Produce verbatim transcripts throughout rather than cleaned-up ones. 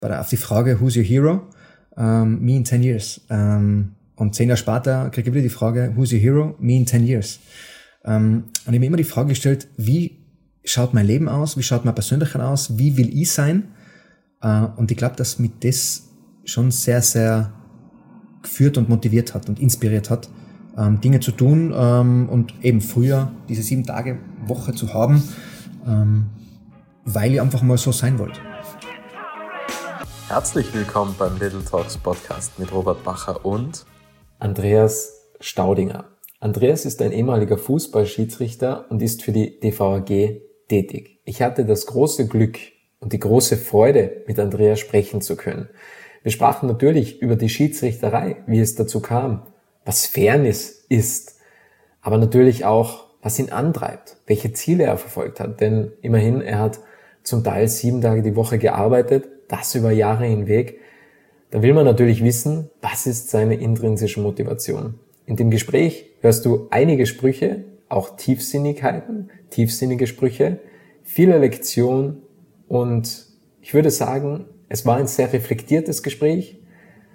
bei der, auf die Frage, who's your hero? Um, me in ten years. Um, und zehn Jahre später kriege ich wieder die Frage, who's your hero? Me in ten years. Um, und ich habe mir immer die Frage gestellt, wie schaut mein Leben aus? Wie schaut mein Persönlichkeit aus? Wie will ich sein? Uh, und ich glaube, dass mich das schon sehr, sehr geführt und motiviert hat und inspiriert hat, um, Dinge zu tun um, und eben früher diese sieben Tage Woche zu haben, um, weil ich einfach mal so sein wollte. Herzlich willkommen beim Little Talks Podcast mit Robert Bacher und Andreas Staudinger. Andreas ist ein ehemaliger Fußballschiedsrichter und ist für die D V A G tätig. Ich hatte das große Glück und die große Freude, mit Andreas sprechen zu können. Wir sprachen natürlich über die Schiedsrichterei, wie es dazu kam, was Fairness ist, aber natürlich auch, was ihn antreibt, welche Ziele er verfolgt hat. Denn immerhin, er hat zum Teil sieben Tage die Woche gearbeitet, das über Jahre hinweg. Da will man natürlich wissen, was ist seine intrinsische Motivation. In dem Gespräch hörst du einige Sprüche, auch Tiefsinnigkeiten, tiefsinnige Sprüche, viele Lektionen und ich würde sagen, es war ein sehr reflektiertes Gespräch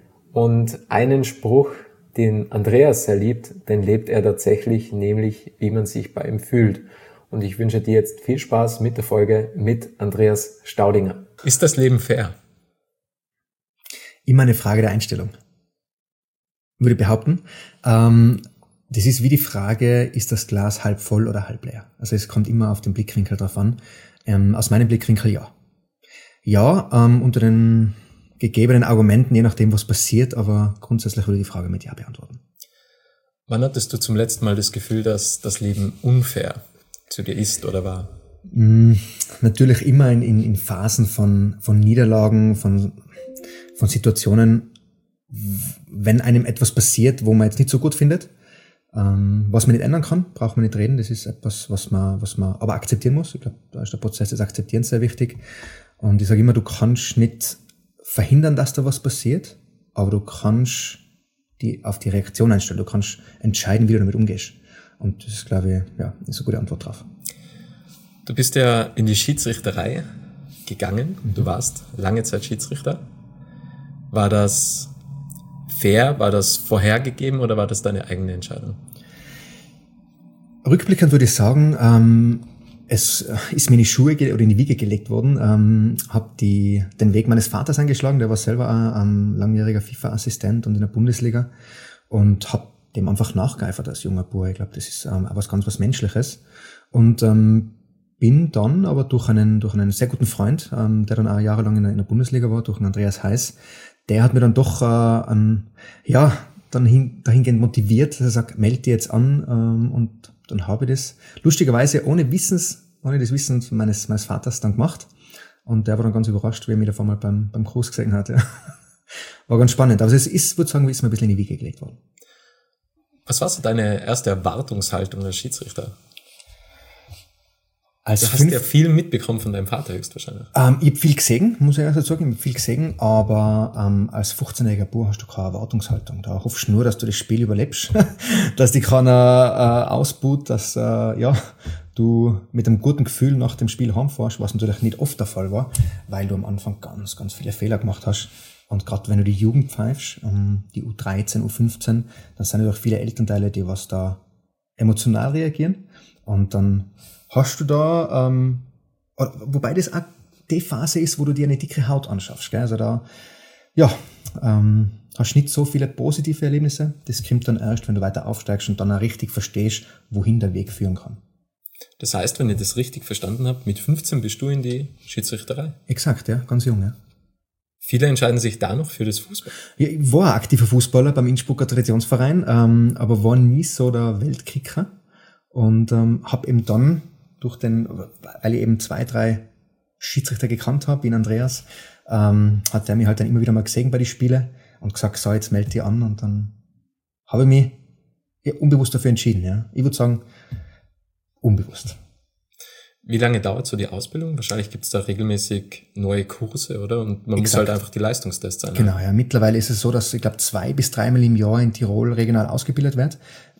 und einen Spruch, den Andreas sehr liebt, den lebt er tatsächlich, nämlich wie man sich bei ihm fühlt. Und ich wünsche dir jetzt viel Spaß mit der Folge mit Andreas Staudinger. Ist das Leben fair? Immer eine Frage der Einstellung, würde ich behaupten. Ähm, das ist wie die Frage, ist das Glas halb voll oder halb leer? Also es kommt immer auf den Blickwinkel drauf an. Ähm, aus meinem Blickwinkel ja. Ja, ähm, unter den gegebenen Argumenten, je nachdem, was passiert, aber grundsätzlich würde ich die Frage mit Ja beantworten. Wann hattest du zum letzten Mal das Gefühl, dass das Leben unfair zu dir ist oder war? Mm, natürlich immer in, in, in Phasen von, von Niederlagen, von, von Situationen, wenn einem etwas passiert, wo man jetzt nicht so gut findet, ähm, was man nicht ändern kann, braucht man nicht reden, das ist etwas, was man, was man aber akzeptieren muss. Ich glaube, da ist der Prozess des Akzeptierens sehr wichtig. Und ich sage immer, du kannst nicht verhindern, dass da was passiert, aber du kannst die, auf die Reaktion einstellen, du kannst entscheiden, wie du damit umgehst. Und das ist, glaube ich, ja, ist eine gute Antwort drauf. Du bist ja in die Schiedsrichterei gegangen. Du warst lange Zeit Schiedsrichter. War das fair? War das vorhergegeben oder war das deine eigene Entscheidung? Rückblickend würde ich sagen, ähm, es ist mir in die Schuhe ge- oder in die Wiege gelegt worden. Ähm, habe die den Weg meines Vaters eingeschlagen. Der war selber ein ähm, langjähriger FIFA-Assistent und in der Bundesliga und habe dem einfach nachgeeifert als junger Bub. Ich glaube, das ist ähm, auch was ganz was Menschliches. Und ähm, bin dann aber durch einen durch einen sehr guten Freund, ähm, der dann auch jahrelang in der, in der Bundesliga war, durch einen Andreas Heiß, der hat mir dann doch äh, an, ja dann hin, dahingehend motiviert, dass er sagt, melde dich jetzt an ähm, und dann habe ich das lustigerweise ohne Wissens, ohne das Wissen meines meines Vaters dann gemacht. Und der war dann ganz überrascht, wie er mich da einmal beim beim Kurs gesehen hat. Ja. War ganz spannend. Aber es ist, würde sagen, ist mir ein bisschen in die Wiege gelegt worden. Was war so deine erste Erwartungshaltung als Schiedsrichter? Als du hast fünf, ja viel mitbekommen von deinem Vater höchstwahrscheinlich. Ähm, ich habe viel gesehen, muss ich ehrlich sagen, ich habe viel gesehen, aber ähm, als fünfzehnjähriger Bub hast du keine Erwartungshaltung. Da hoffst du nur, dass du das Spiel überlebst, dass dich keiner äh, ausbuht, dass äh, ja du mit einem guten Gefühl nach dem Spiel heimfährst, was natürlich nicht oft der Fall war, weil du am Anfang ganz, ganz viele Fehler gemacht hast. Und gerade wenn du die Jugend pfeifst, um die U dreizehn, U fünfzehn, dann sind natürlich viele Elternteile, die was da emotional reagieren. Und dann hast du da, ähm, wobei das auch die Phase ist, wo du dir eine dicke Haut anschaffst, gell? Also da, ja, ähm, hast nicht so viele positive Erlebnisse. Das kommt dann erst, wenn du weiter aufsteigst und dann auch richtig verstehst, wohin der Weg führen kann. Das heißt, wenn ich das richtig verstanden habe, mit fünfzehn bist du in die Schiedsrichterei? Exakt, ja, ganz jung, ja. Viele entscheiden sich da noch für das Fußball. Ja, ich war ein aktiver Fußballer beim Innsbrucker Traditionsverein, ähm, aber war nie so der Weltkicker und ähm, habe eben dann durch den, weil ich eben zwei, drei Schiedsrichter gekannt habe, wie Andreas, ähm, hat der mich halt dann immer wieder mal gesehen bei den Spielen und gesagt, so, jetzt melde dich an und dann habe ich mich ja, unbewusst dafür entschieden. Ja. Ich würde sagen, unbewusst. Wie lange dauert so die Ausbildung? Wahrscheinlich gibt es da regelmäßig neue Kurse, oder? Und man Exakt. muss halt einfach die Leistungstests sein. Genau, ja. Mittlerweile ist es so, dass ich glaube zwei bis dreimal im Jahr in Tirol regional ausgebildet wird.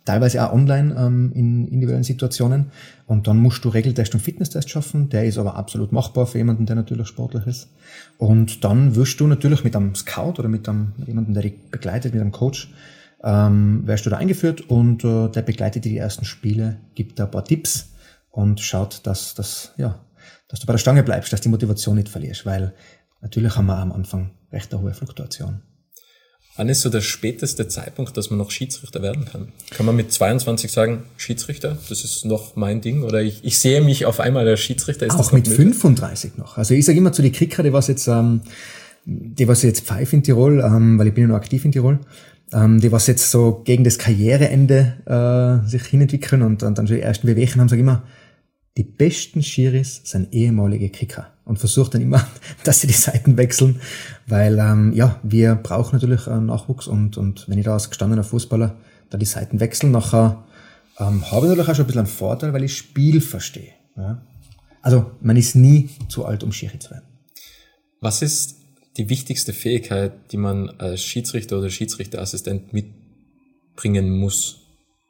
teilweise auch online ähm, in individuellen Situationen. Und dann musst du Regeltest und Fitnesstest schaffen. Der ist aber absolut machbar für jemanden, der natürlich sportlich ist. Und dann wirst du natürlich mit einem Scout oder mit, einem, mit jemandem, der dich begleitet, mit einem Coach, ähm, wirst du da eingeführt und äh, der begleitet dir die ersten Spiele, gibt da ein paar Tipps und schaut, dass, dass, ja, dass du bei der Stange bleibst, dass die Motivation nicht verlierst, weil natürlich haben wir am Anfang recht eine hohe Fluktuation. Wann ist so der späteste Zeitpunkt, dass man noch Schiedsrichter werden kann? Kann man mit zweiundzwanzig sagen, Schiedsrichter, das ist noch mein Ding? Oder ich, ich sehe mich auf einmal als Schiedsrichter. Ist auch das noch mit möglich? fünfunddreißig noch. Also ich sage immer zu den Kicker, die was jetzt, ähm, die was jetzt pfeift in Tirol, ähm, weil ich bin ja noch aktiv in Tirol, ähm, die was jetzt so gegen das Karriereende äh, sich hinentwickeln und, und dann schon die ersten Wehwehchen haben, sage ich immer, die besten Schiris sind ehemalige Kicker und versucht dann immer, dass sie die Seiten wechseln, weil ähm, ja, wir brauchen natürlich einen Nachwuchs und und wenn ich da als gestandener Fußballer da die Seiten wechseln, nachher ähm, habe ich natürlich auch schon ein bisschen einen Vorteil, weil ich Spiel verstehe. Ja? Also man ist nie zu alt, um Schiri zu werden. Was ist die wichtigste Fähigkeit, die man als Schiedsrichter oder Schiedsrichterassistent mitbringen muss?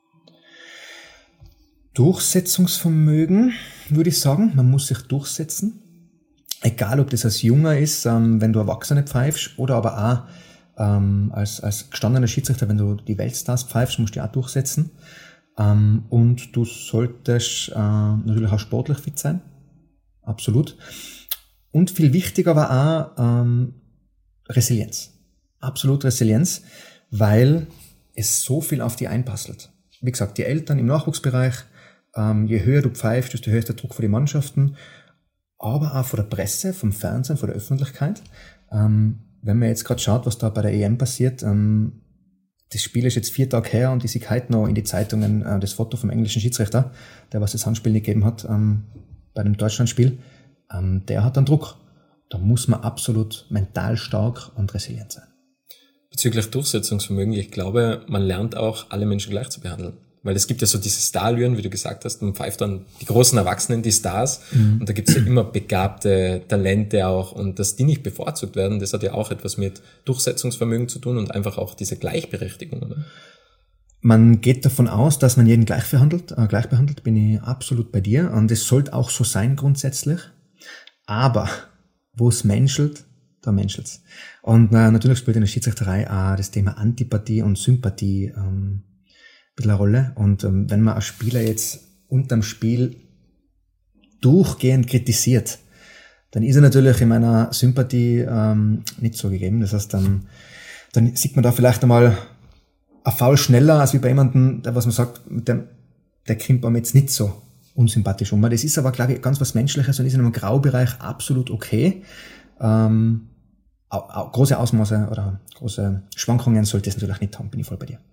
Durchsetzungsvermögen, würde ich sagen. Man muss sich durchsetzen. Egal, ob das als Junger ist, ähm, wenn du Erwachsene pfeifst, oder aber auch ähm, als, als gestandener Schiedsrichter, wenn du die Weltstars pfeifst, musst du dich auch durchsetzen. Ähm, und du solltest äh, natürlich auch sportlich fit sein. Absolut. Und viel wichtiger war auch ähm, Resilienz. Absolut Resilienz, weil es so viel auf die einpasselt. Wie gesagt, die Eltern im Nachwuchsbereich, ähm, je höher du pfeifst, desto höher ist der Druck für die Mannschaften, aber auch von der Presse, vom Fernsehen, von der Öffentlichkeit. Ähm, wenn man jetzt gerade schaut, was da bei der E M passiert, ähm, das Spiel ist jetzt vier Tage her und ich sehe heute noch in die Zeitungen äh, das Foto vom englischen Schiedsrichter, der was das Handspiel nicht gegeben hat ähm, bei dem Deutschlandspiel, ähm, der hat dann Druck. Da muss man absolut mental stark und resilient sein. Bezüglich Durchsetzungsvermögen, ich glaube, man lernt auch, alle Menschen gleich zu behandeln. Weil es gibt ja so diese Starlüren, wie du gesagt hast, man pfeift dann die großen Erwachsenen, die Stars, mhm. und da gibt es ja immer begabte Talente auch, und dass die nicht bevorzugt werden, das hat ja auch etwas mit Durchsetzungsvermögen zu tun und einfach auch diese Gleichberechtigung, oder? Man geht davon aus, dass man jeden gleich behandelt, äh, gleich behandelt, bin ich absolut bei dir, und es sollte auch so sein grundsätzlich, aber wo es menschelt, da menschelt's. Und äh, natürlich spielt in der Schiedsrichterei auch das Thema Antipathie und Sympathie ähm, ein bisschen eine Rolle. Und ähm, wenn man einen Spieler jetzt unterm Spiel durchgehend kritisiert, dann ist er natürlich in meiner Sympathie ähm, nicht so gegeben. Das heißt, dann, dann sieht man da vielleicht einmal ein Foul schneller, als wie bei jemandem, der, was man sagt, mit dem, der kommt einem jetzt nicht so unsympathisch um. Das ist aber, glaube ich, ganz was Menschliches und ist in einem Graubereich absolut okay. Ähm, au, au, große Ausmaße oder große Schwankungen sollte es natürlich nicht haben, bin ich voll bei dir.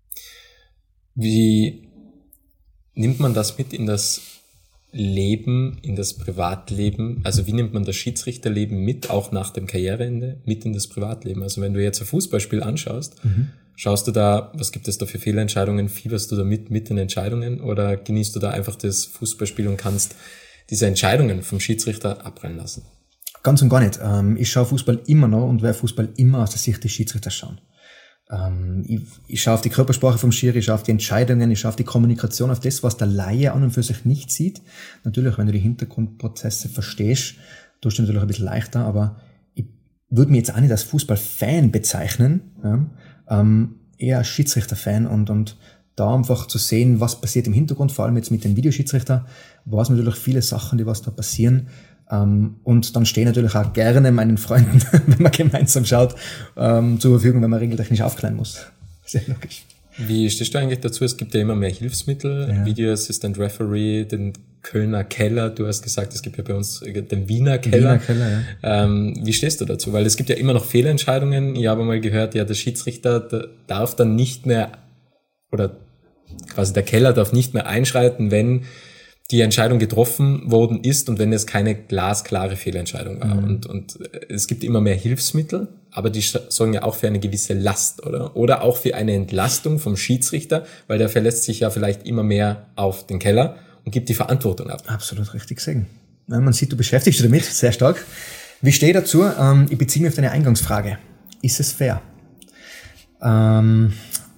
Wie nimmt man das mit in das Leben, in das Privatleben? Also wie nimmt man das Schiedsrichterleben mit, auch nach dem Karriereende, mit in das Privatleben? Also wenn du jetzt ein Fußballspiel anschaust, mhm. schaust du da, was gibt es da für Fehlentscheidungen, fieberst du da mit, mit den Entscheidungen, oder genießt du da einfach das Fußballspiel und kannst diese Entscheidungen vom Schiedsrichter abprallen lassen? Ganz und gar nicht. Ich schaue Fußball immer noch und werde Fußball immer aus der Sicht des Schiedsrichters schauen. Ich, ich schaue auf die Körpersprache vom Schiri, ich schaue auf die Entscheidungen, ich schaue auf die Kommunikation, auf das, was der Laie an und für sich nicht sieht. Natürlich, wenn du die Hintergrundprozesse verstehst, tust du natürlich ein bisschen leichter, aber ich würde mich jetzt auch nicht als Fußballfan bezeichnen, ja, ähm, eher als Schiedsrichterfan, und, und da einfach zu sehen, was passiert im Hintergrund, vor allem jetzt mit den Videoschiedsrichter, weiß man natürlich viele Sachen, die was da passieren. Um, und dann stehe ich natürlich auch gerne meinen Freunden, wenn man gemeinsam schaut, um, zur Verfügung, wenn man regeltechnisch aufklären muss. Sehr logisch. Wie stehst du eigentlich dazu? Es gibt ja immer mehr Hilfsmittel, ja. Video Assistant Referee, den Kölner Keller, du hast gesagt, es gibt ja bei uns den Wiener Keller. Wiener Keller, ja. Ähm, wie stehst du dazu? Weil es gibt ja immer noch Fehlentscheidungen. Ich habe mal gehört, ja, der Schiedsrichter der darf dann nicht mehr, oder quasi der Keller darf nicht mehr einschreiten, wenn die Entscheidung getroffen worden ist und wenn es keine glasklare Fehlentscheidung war. Mhm. Und, und es gibt immer mehr Hilfsmittel, aber die sorgen ja auch für eine gewisse Last, oder? Oder auch für eine Entlastung vom Schiedsrichter, weil der verlässt sich ja vielleicht immer mehr auf den Keller und gibt die Verantwortung ab. Absolut richtig sagen. Ja, man sieht, du beschäftigst dich damit, sehr stark. Wie stehe ich dazu? Ähm, ich beziehe mich auf deine Eingangsfrage. Ist es fair? Ähm,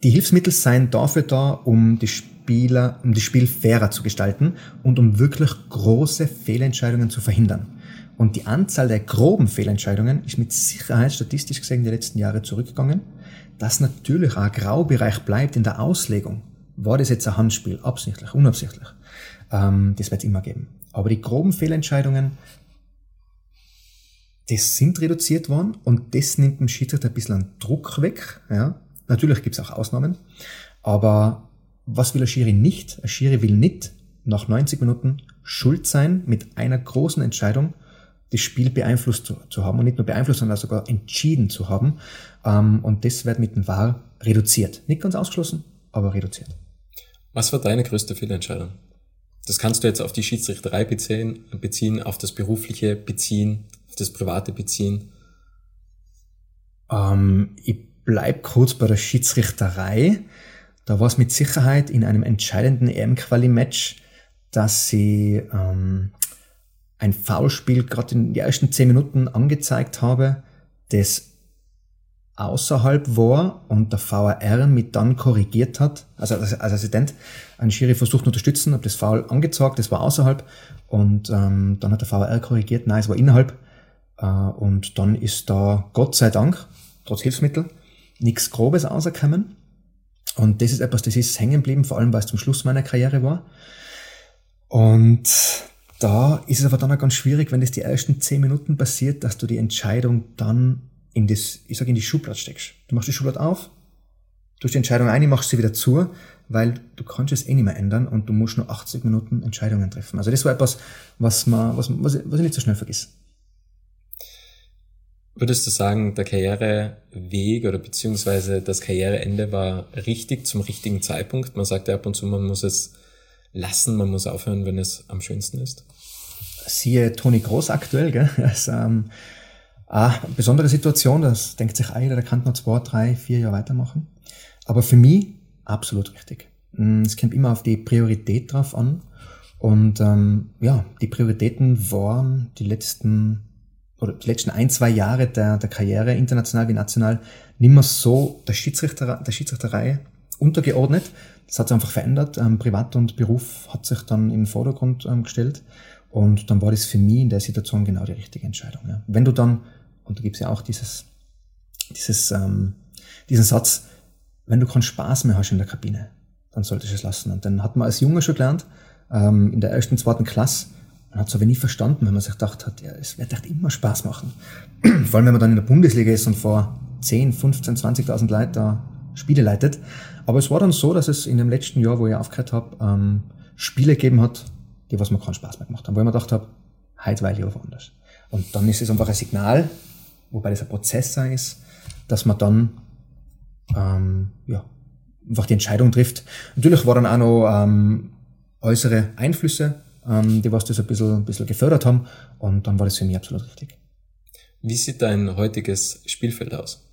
die Hilfsmittel seien dafür da, um die Spieler, um das Spiel fairer zu gestalten und um wirklich große Fehlentscheidungen zu verhindern. Und die Anzahl der groben Fehlentscheidungen ist mit Sicherheit statistisch gesehen die letzten Jahre zurückgegangen. Dass natürlich auch ein Graubereich bleibt in der Auslegung. War das jetzt ein Handspiel? Absichtlich, unabsichtlich? Ähm, das wird es immer geben. Aber die groben Fehlentscheidungen, das sind reduziert worden und das nimmt dem Schiedsrichter ein bisschen Druck weg. Ja. Natürlich gibt es auch Ausnahmen. Aber was will ein Schiri nicht? Ein Schiri will nicht nach neunzig Minuten schuld sein mit einer großen Entscheidung, das Spiel beeinflusst zu, zu haben und nicht nur beeinflusst, sondern sogar entschieden zu haben. Ähm, und das wird mit dem V A R reduziert. Nicht ganz ausgeschlossen, aber reduziert. Was war deine größte Fehlentscheidung? Das kannst du jetzt auf die Schiedsrichterei beziehen, beziehen, auf das Berufliche beziehen, auf das Private beziehen. Ähm, ich bleib kurz bei der Schiedsrichterei. Da war es mit Sicherheit in einem entscheidenden E M-Quali-Match, dass sie ähm, ein Foulspiel gerade in den ersten zehn Minuten angezeigt habe, das außerhalb war und der V A R mit dann korrigiert hat, also als Assistent einen Schiri versucht zu unterstützen, habe das Foul angezeigt, das war außerhalb und ähm, dann hat der V A R korrigiert, nein, es war innerhalb äh, und dann ist da Gott sei Dank, trotz Hilfsmittel, nichts Grobes rausgekommen und das ist etwas, das ist hängen geblieben, vor allem weil es zum Schluss meiner Karriere war und da ist es aber dann auch ganz schwierig, wenn das die ersten zehn Minuten passiert, dass du die Entscheidung dann in das, ich sag in die Schublade steckst. Du machst die Schublade auf, tust die Entscheidung ein, machst sie wieder zu, weil du kannst es eh nicht mehr ändern und du musst nur achtzig Minuten Entscheidungen treffen. Also das war etwas, was man, was, was, was ich nicht so schnell vergiss. Würdest du sagen, der Karriereweg oder beziehungsweise das Karriereende war richtig zum richtigen Zeitpunkt? Man sagt ja ab und zu, man muss es lassen, man muss aufhören, wenn es am schönsten ist. Siehe Toni Kroos aktuell, gell? Das ist ähm, eine besondere Situation, das denkt sich jeder, der kann noch zwei, drei, vier Jahre weitermachen. Aber für mich absolut richtig. Es kommt immer auf die Priorität drauf an und ähm, ja, die Prioritäten waren die letzten oder die letzten ein, zwei Jahre der, der Karriere, international wie national, nicht mehr so der Schiedsrichter, der Schiedsrichterei untergeordnet. Das hat sich einfach verändert. Ähm, Privat und Beruf hat sich dann in den Vordergrund ähm, gestellt. Und dann war das für mich in der Situation genau die richtige Entscheidung. Ja. Wenn du dann, und da gibt's ja auch dieses, dieses, ähm, diesen Satz, wenn du keinen Spaß mehr hast in der Kabine, dann solltest du es lassen. Und dann hat man als Junge schon gelernt, ähm, in der ersten, zweiten Klasse, man hat es aber nie verstanden, wenn man sich gedacht hat, ja, es wird echt immer Spaß machen. Vor allem, wenn man dann in der Bundesliga ist und vor zehn, fünfzehn, zwanzigtausend Leute da Spiele leitet. Aber es war dann so, dass es in dem letzten Jahr, wo ich aufgehört habe, ähm, Spiele gegeben hat, die was mir keinen Spaß mehr gemacht haben, wo ich mir gedacht habe, heute war ich lieber woanders. Und dann ist es einfach ein Signal, wobei das ein Prozess ist, dass man dann ähm, ja einfach die Entscheidung trifft. Natürlich waren dann auch noch ähm, äußere Einflüsse, ähm, die was das ein bisschen, ein bisschen gefördert haben, und dann war das für mich absolut richtig. Wie sieht dein heutiges Spielfeld aus?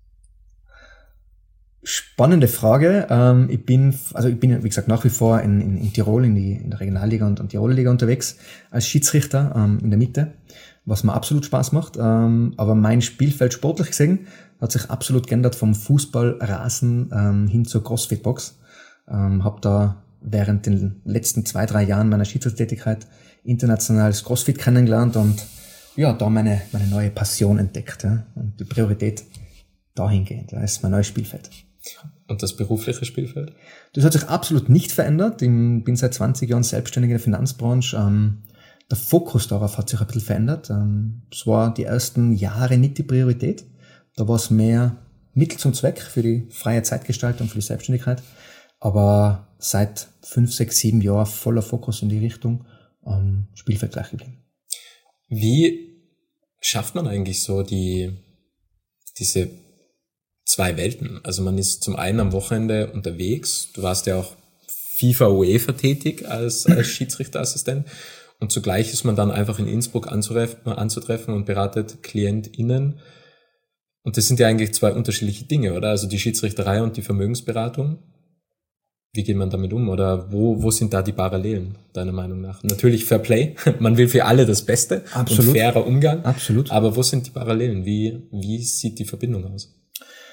Spannende Frage. Ähm, ich bin, also ich bin, wie gesagt, nach wie vor in, in, in Tirol, in, die, in der Regionalliga und, und Tiroler Liga unterwegs, als Schiedsrichter ähm, in der Mitte, was mir absolut Spaß macht. Ähm, aber mein Spielfeld sportlich gesehen hat sich absolut geändert vom Fußballrasen ähm, hin zur Crossfit-Box. Ähm, habe da während den letzten zwei, drei Jahren meiner Schiedsrichtertätigkeit internationales Crossfit kennengelernt und ja, da meine, meine neue Passion entdeckt. Ja, und die Priorität dahingehend, ja, ist mein neues Spielfeld. Und das berufliche Spielfeld? Das hat sich absolut nicht verändert. Ich bin seit zwanzig Jahren selbstständig in der Finanzbranche. Ähm, der Fokus darauf hat sich ein bisschen verändert. Ähm, es war die ersten Jahre nicht die Priorität. Da war es mehr Mittel zum Zweck für die freie Zeitgestaltung, für die Selbstständigkeit. Aber seit fünf, sechs, sieben Jahren voller Fokus in die Richtung, ähm, Spielfeld gleich geblieben. Wie schafft man eigentlich so die, diese zwei Welten? Also man ist zum einen am Wochenende unterwegs, du warst ja auch FIFA UEFA tätig als, als Schiedsrichterassistent, und zugleich ist man dann einfach in Innsbruck anzutreffen, anzutreffen und beratet KlientInnen. Und das sind ja eigentlich zwei unterschiedliche Dinge, oder? Also die Schiedsrichterei und die Vermögensberatung. Wie geht man damit um? Oder wo, wo sind da die Parallelen, deiner Meinung nach? Natürlich Fair Play. Man will für alle das Beste. Absolut. Und fairer Umgang. Absolut. Aber wo sind die Parallelen? Wie, wie sieht die Verbindung aus?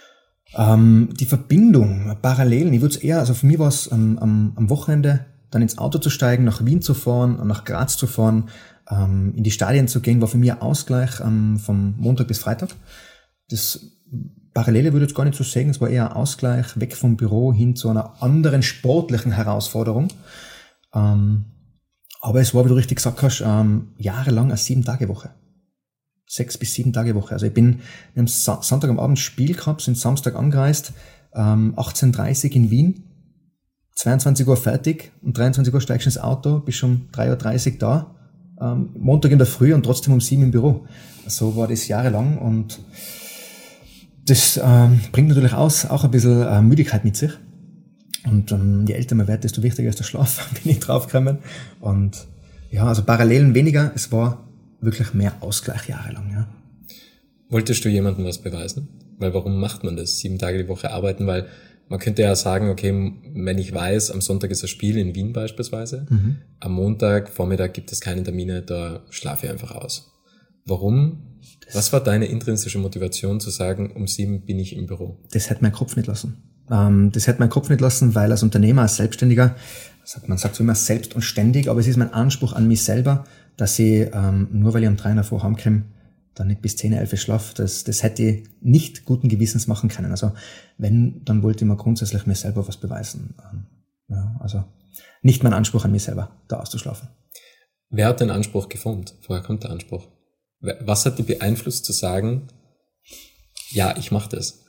Ähm, die Verbindung, Parallelen, ich würde es eher, also für mich war es ähm, am, am Wochenende dann ins Auto zu steigen, nach Wien zu fahren, nach Graz zu fahren, ähm, in die Stadien zu gehen, war für mich ein Ausgleich ähm, vom Montag bis Freitag. Das Parallele würde ich jetzt gar nicht so sagen, es war eher ein Ausgleich weg vom Büro hin zu einer anderen sportlichen Herausforderung. Ähm, aber es war, wie du richtig gesagt hast, ähm, jahrelang eine Sieben-Tage-Woche. Sechs bis sieben Tage Woche. Also ich bin am Sa- Sonntag am Abend Spiel gehabt, sind Samstag angereist, ähm, achtzehn Uhr dreißig in Wien, zweiundzwanzig Uhr fertig, um dreiundzwanzig Uhr steigst du ins Auto, bist um drei Uhr dreißig da, ähm, Montag in der Früh und trotzdem um sieben im Büro. So war das jahrelang und das ähm, bringt natürlich aus, auch ein bisschen äh, Müdigkeit mit sich. Und ähm, je älter man wird, desto wichtiger ist der Schlaf, bin ich draufgekommen. Und ja, also Parallelen weniger, es war wirklich mehr Ausgleich jahrelang, ja. Wolltest du jemandem was beweisen? Weil warum macht man das? Sieben Tage die Woche arbeiten, weil man könnte ja sagen, okay, wenn ich weiß, am Sonntag ist ein Spiel in Wien beispielsweise, mhm. am Montag, Vormittag gibt es keine Termine, da schlafe ich einfach aus. Warum? Das was war deine intrinsische Motivation zu sagen, um sieben bin ich im Büro? Das hätte mein Kopf nicht lassen. Ähm, das hätte mein Kopf nicht lassen, weil als Unternehmer, als Selbstständiger, man sagt so immer selbst und ständig, aber es ist mein Anspruch an mich selber, dass ich, ähm, nur weil ich am drei davor heimkomme, dann nicht bis zehn, elf schlafe, das, das hätte ich nicht guten Gewissens machen können. Also wenn, dann wollte ich mir grundsätzlich mir selber was beweisen. Ähm, ja, also nicht mein Anspruch an mich selber, da auszuschlafen. Wer hat den Anspruch geformt? Woher kommt der Anspruch? Was hat dich beeinflusst zu sagen, ja, ich mache das?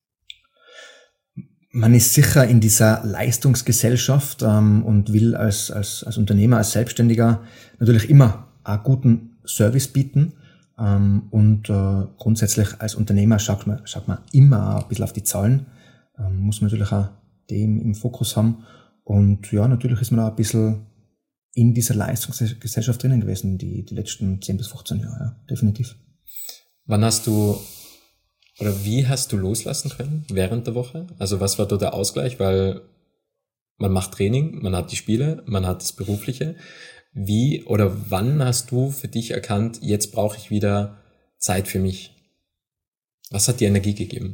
Man ist sicher in dieser Leistungsgesellschaft ähm, und will als, als, als Unternehmer, als Selbstständiger natürlich immer einen guten Service bieten. Ähm, und äh, grundsätzlich als Unternehmer schaut man, schaut man immer ein bisschen auf die Zahlen. Ähm, muss man natürlich auch dem im Fokus haben. Und ja, natürlich ist man da ein bisschen in dieser Leistungsgesellschaft drinnen gewesen, die, die letzten zehn bis fünfzehn Jahre, ja, definitiv. Wann hast du Oder wie hast du loslassen können während der Woche? Also was war da der Ausgleich? Weil man macht Training, man hat die Spiele, man hat das Berufliche. Wie oder wann hast du für dich erkannt, jetzt brauche ich wieder Zeit für mich? Was hat dir Energie gegeben?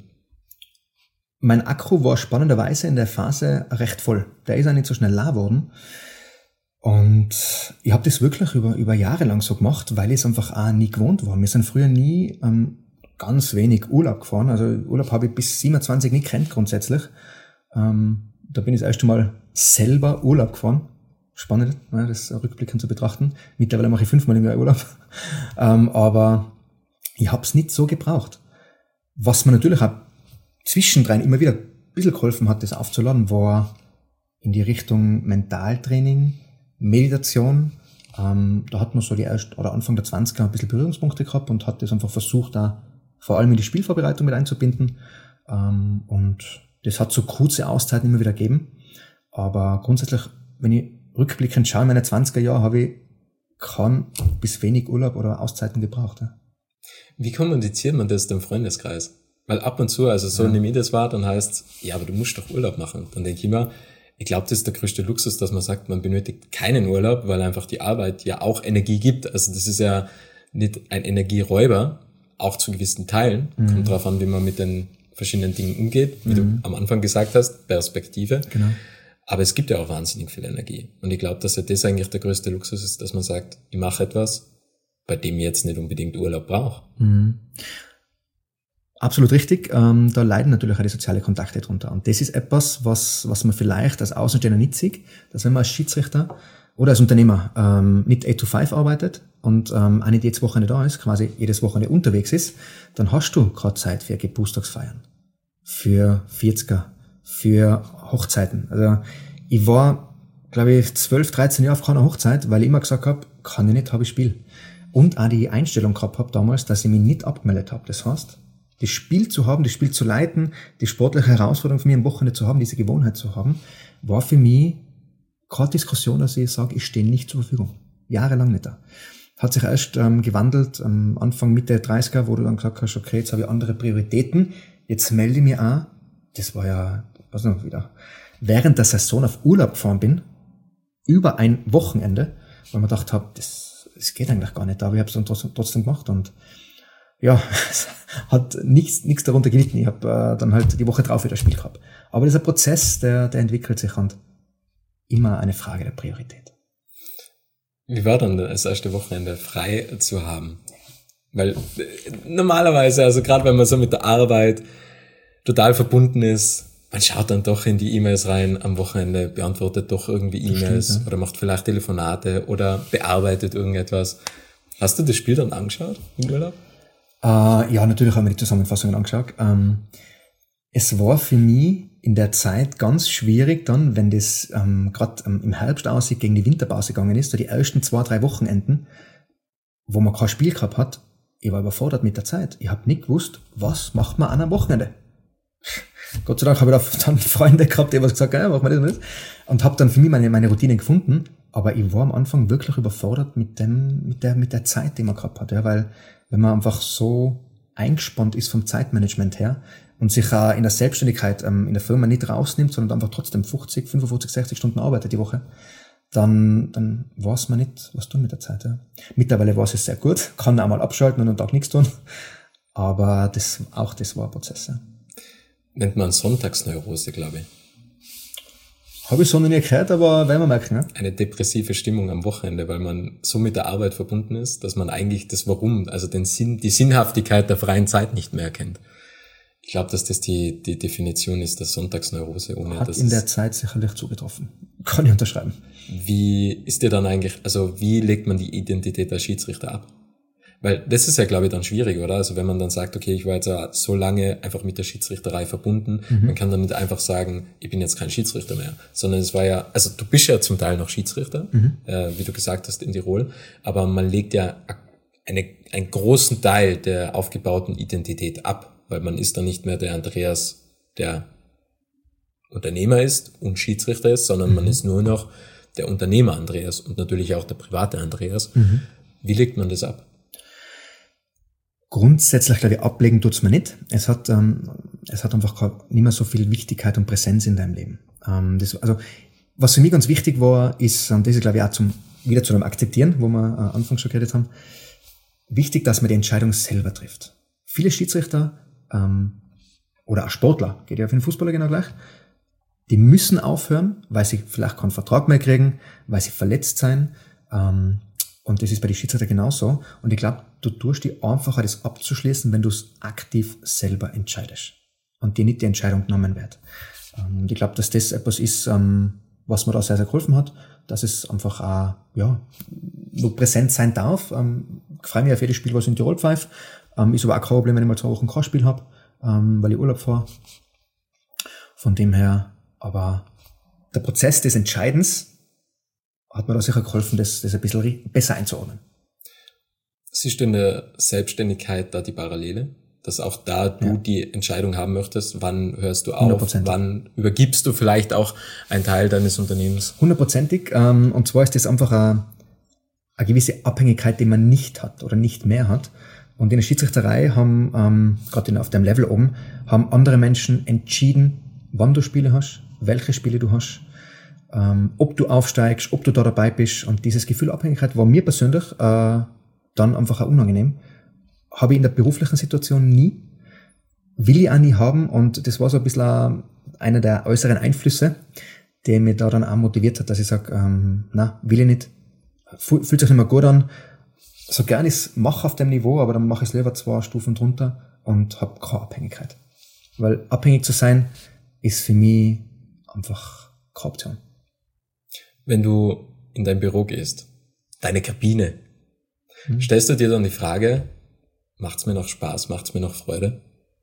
Mein Akku war spannenderweise in der Phase recht voll. Der ist auch nicht so schnell leer geworden. Und ich habe das wirklich über, über Jahre lang so gemacht, weil ich es einfach auch nie gewohnt war. Wir sind früher nie ähm, ganz wenig Urlaub gefahren. Also Urlaub habe ich bis siebenundzwanzig nicht gekannt grundsätzlich. Ähm, da bin ich das erste Mal selber Urlaub gefahren. Spannend, ne, das rückblickend zu betrachten. Mittlerweile mache ich fünfmal im Jahr Urlaub. ähm, aber ich habe es nicht so gebraucht. Was mir natürlich auch zwischendrin immer wieder ein bisschen geholfen hat, das aufzuladen, war in die Richtung Mentaltraining, Meditation. Ähm, da hat man so die erst oder Anfang der zwanziger ein bisschen Berührungspunkte gehabt und hat das einfach versucht, da vor allem in die Spielvorbereitung mit einzubinden. Ähm, und das hat so kurze Auszeiten immer wieder gegeben. Aber grundsätzlich, wenn ich rückblickend schaue, in meine zwanziger Jahre habe ich kaum bis wenig Urlaub oder Auszeiten gebraucht. Ja. Wie kommuniziert man das dem Freundeskreis? Weil ab und zu, also so ja. nehme ich das wahr, dann heißt ja, aber du musst doch Urlaub machen. Dann denke ich immer, ich glaube, das ist der größte Luxus, dass man sagt, man benötigt keinen Urlaub, weil einfach die Arbeit ja auch Energie gibt. Also das ist ja nicht ein Energieräuber, auch zu gewissen Teilen. Mhm. Kommt drauf an, wie man mit den verschiedenen Dingen umgeht. Wie mhm. du am Anfang gesagt hast, Perspektive. Genau. Aber es gibt ja auch wahnsinnig viel Energie. Und ich glaube, dass ja das eigentlich der größte Luxus ist, dass man sagt, ich mache etwas, bei dem ich jetzt nicht unbedingt Urlaub brauche. Mhm. Absolut richtig. Ähm, da leiden natürlich auch die sozialen Kontakte drunter. Und das ist etwas, was, was man vielleicht als Außenstehender nicht sieht, dass wenn man als Schiedsrichter oder als Unternehmer ähm, nicht eight to five arbeitet und ähm, auch nicht jedes Wochenende da ist, quasi jedes Wochenende unterwegs ist, dann hast du gerade Zeit für Geburtstagsfeiern, für vierziger, für Hochzeiten. Also ich war, glaube ich, zwölf, dreizehn Jahre auf keiner Hochzeit, weil ich immer gesagt habe, kann ich nicht, habe ich Spiel. Und auch die Einstellung gehabt habe damals, dass ich mich nicht abgemeldet habe. Das heißt, das Spiel zu haben, das Spiel zu leiten, die sportliche Herausforderung für mich am Wochenende zu haben, diese Gewohnheit zu haben, war für mich keine Diskussion, dass ich sage, ich stehe nicht zur Verfügung. Jahrelang nicht da. Hat sich erst ähm, gewandelt am Anfang, Mitte dreißiger, wo du dann gesagt hast, okay, jetzt habe ich andere Prioritäten, jetzt melde ich mich auch. Das war ja, was noch wieder, während der Saison auf Urlaub gefahren bin, über ein Wochenende, weil man gedacht habe, das, das geht eigentlich gar nicht, aber ich habe es dann trotzdem, trotzdem gemacht und ja, hat nichts, nichts darunter gelitten. Ich habe äh, dann halt die Woche drauf wieder ein Spiel gehabt. Aber dieser Prozess, der, der entwickelt sich und immer eine Frage der Priorität. Wie war dann das erste Wochenende frei zu haben? Weil normalerweise, also gerade wenn man so mit der Arbeit total verbunden ist, man schaut dann doch in die E-Mails rein am Wochenende, beantwortet doch irgendwie E-Mails stimmt, ja. Oder macht vielleicht Telefonate oder bearbeitet irgendetwas. Hast du das Spiel dann angeschaut im Urlaub? Uh, ja, natürlich haben wir die Zusammenfassungen angeschaut. Um, es war für mich in der Zeit ganz schwierig dann, wenn das um, gerade um, im Herbst aussieht, gegen die Winterpause gegangen ist, so die ersten zwei, drei Wochenenden, wo man kein Spiel gehabt hat, ich war überfordert mit der Zeit. Ich habe nicht gewusst, was macht man an einem Wochenende. Gott sei Dank habe ich dann Freunde gehabt, die haben gesagt, ja, machen wir das und das. Und habe dann für mich meine, meine Routine gefunden. Aber ich war am Anfang wirklich überfordert mit dem, mit der, mit der Zeit, die man gehabt hat. Ja, weil, wenn man einfach so eingespannt ist vom Zeitmanagement her und sich auch in der Selbstständigkeit, ähm, in der Firma nicht rausnimmt, sondern einfach trotzdem fünfzig, fünfundfünfzig, sechzig Stunden arbeitet die Woche, dann, dann weiß man nicht, was tun mit der Zeit, ja. Mittlerweile weiß es sehr gut, kann auch mal abschalten und einen Tag nichts tun. Aber das, auch das war ein Prozess, ja. Nennt man Sonntagsneurose, glaube ich. Habe ich so noch nie gehört, aber werden wir merken. Ne? Eine depressive Stimmung am Wochenende, weil man so mit der Arbeit verbunden ist, dass man eigentlich das Warum, also den Sinn, die Sinnhaftigkeit der freien Zeit nicht mehr erkennt. Ich glaube, dass das die, die Definition ist der Sonntagsneurose. Ohne Hat dass in der Zeit sicherlich zugetroffen. Kann ich unterschreiben. Wie ist dir dann eigentlich, also wie legt man die Identität als Schiedsrichter ab? Weil das ist ja, glaube ich, dann schwierig, oder? Also wenn man dann sagt, okay, ich war jetzt ja so lange einfach mit der Schiedsrichterei verbunden, mhm. man kann dann nicht einfach sagen, ich bin jetzt kein Schiedsrichter mehr, sondern es war ja, also du bist ja zum Teil noch Schiedsrichter, mhm. äh, wie du gesagt hast, in Tirol, aber man legt ja eine, einen großen Teil der aufgebauten Identität ab, weil man ist dann nicht mehr der Andreas, der Unternehmer ist und Schiedsrichter ist, sondern mhm. man ist nur noch der Unternehmer Andreas und natürlich auch der private Andreas. Mhm. Wie legt man das ab? Grundsätzlich, glaube ich, ablegen tut's mir nicht. Es hat, ähm, es hat einfach nicht mehr so viel Wichtigkeit und Präsenz in deinem Leben. Ähm, das, also, was für mich ganz wichtig war, ist, und das ist, glaube ich, auch zum, wieder zu einem Akzeptieren, wo wir äh, anfangs schon geredet haben, wichtig, dass man die Entscheidung selber trifft. Viele Schiedsrichter, ähm, oder auch Sportler, geht ja für den Fußballer genau gleich, die müssen aufhören, weil sie vielleicht keinen Vertrag mehr kriegen, weil sie verletzt sein, ähm, und das ist bei den Schiedsrichtern genauso. Und ich glaube, du tust dir einfacher, das abzuschließen, wenn du es aktiv selber entscheidest. Und dir nicht die Entscheidung genommen wird. Und ich glaube, dass das etwas ist, was mir da sehr, sehr geholfen hat. Dass es einfach auch, ja, nur präsent sein darf. Ich freue mich auf jedes Spiel, was ich in Tirol pfeife. Ist aber auch kein Problem, wenn ich mal zwei Wochen kein Spiel habe, weil ich Urlaub fahre. Von dem her, aber der Prozess des Entscheidens hat mir da sicher geholfen, das, das ein bisschen besser einzuordnen. Siehst du in der Selbstständigkeit da die Parallele? Dass auch da du ja. die Entscheidung haben möchtest, wann hörst du auf, hundert Prozent. Wann übergibst du vielleicht auch einen Teil deines Unternehmens? Hundertprozentig. Ähm, und zwar ist das einfach eine, eine gewisse Abhängigkeit, die man nicht hat oder nicht mehr hat. Und in der Schiedsrichterei haben, ähm, gerade auf dem Level oben, haben andere Menschen entschieden, wann du Spiele hast, welche Spiele du hast, Ähm, ob du aufsteigst, ob du da dabei bist. Und dieses Gefühl Abhängigkeit war mir persönlich äh, dann einfach auch unangenehm. Habe ich in der beruflichen Situation nie. Will ich auch nie haben. Und das war so ein bisschen einer der äußeren Einflüsse, der mir da dann auch motiviert hat, dass ich sage, ähm, na, will ich nicht. Fühlt sich nicht mehr gut an. So gern ich es mache auf dem Niveau, aber dann mache ich es lieber zwei Stufen drunter und habe keine Abhängigkeit. Weil abhängig zu sein, ist für mich einfach keine Option. Wenn du in dein Büro gehst, deine Kabine, hm. stellst du dir dann die Frage, macht's mir noch Spaß, macht's mir noch Freude?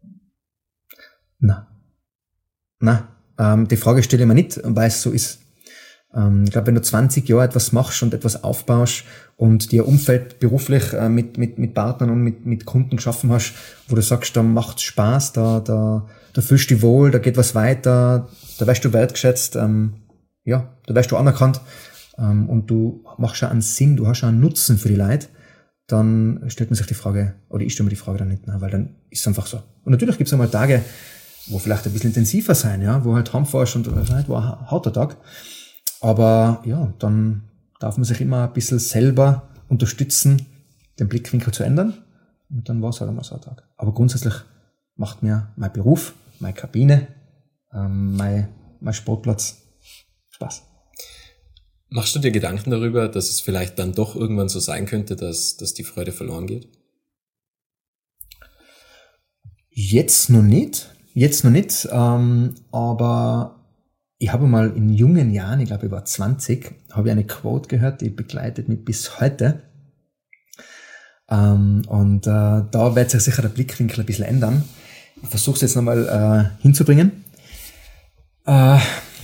Na, na, ähm, die Frage stelle ich mir nicht, weil es so ist. Ähm, ich glaube, wenn du zwanzig Jahre etwas machst und etwas aufbaust und dir Umfeld beruflich äh, mit mit mit Partnern und mit mit Kunden geschaffen hast, wo du sagst, da macht's Spaß, da da da fühlst du dich wohl, da geht was weiter, da wirst du wertgeschätzt. Ähm, Ja, da wirst du anerkannt ähm, und du machst schon einen Sinn, du hast schon einen Nutzen für die Leute, dann stellt man sich die Frage, oder ich stelle mir die Frage dann nicht, ne, weil dann ist es einfach so. Und natürlich gibt es einmal Tage, wo vielleicht ein bisschen intensiver sein, ja, wo halt heimfährst und halt war ein harter Tag. Aber ja, dann darf man sich immer ein bisschen selber unterstützen, den Blickwinkel zu ändern Und dann war es halt einmal so ein Tag. Aber grundsätzlich macht mir mein Beruf, meine Kabine, ähm, mein, mein Sportplatz Spaß. Machst du dir Gedanken darüber, dass es vielleicht dann doch irgendwann so sein könnte, dass, dass die Freude verloren geht? Jetzt noch nicht. Jetzt noch nicht. Ähm, aber ich habe mal in jungen Jahren, ich glaube ich war zwanzig, habe ich eine Quote gehört, die begleitet mich bis heute. Ähm, und äh, da wird sich sicher der Blickwinkel ein bisschen ändern. Ich versuche es jetzt nochmal äh, hinzubringen. Äh,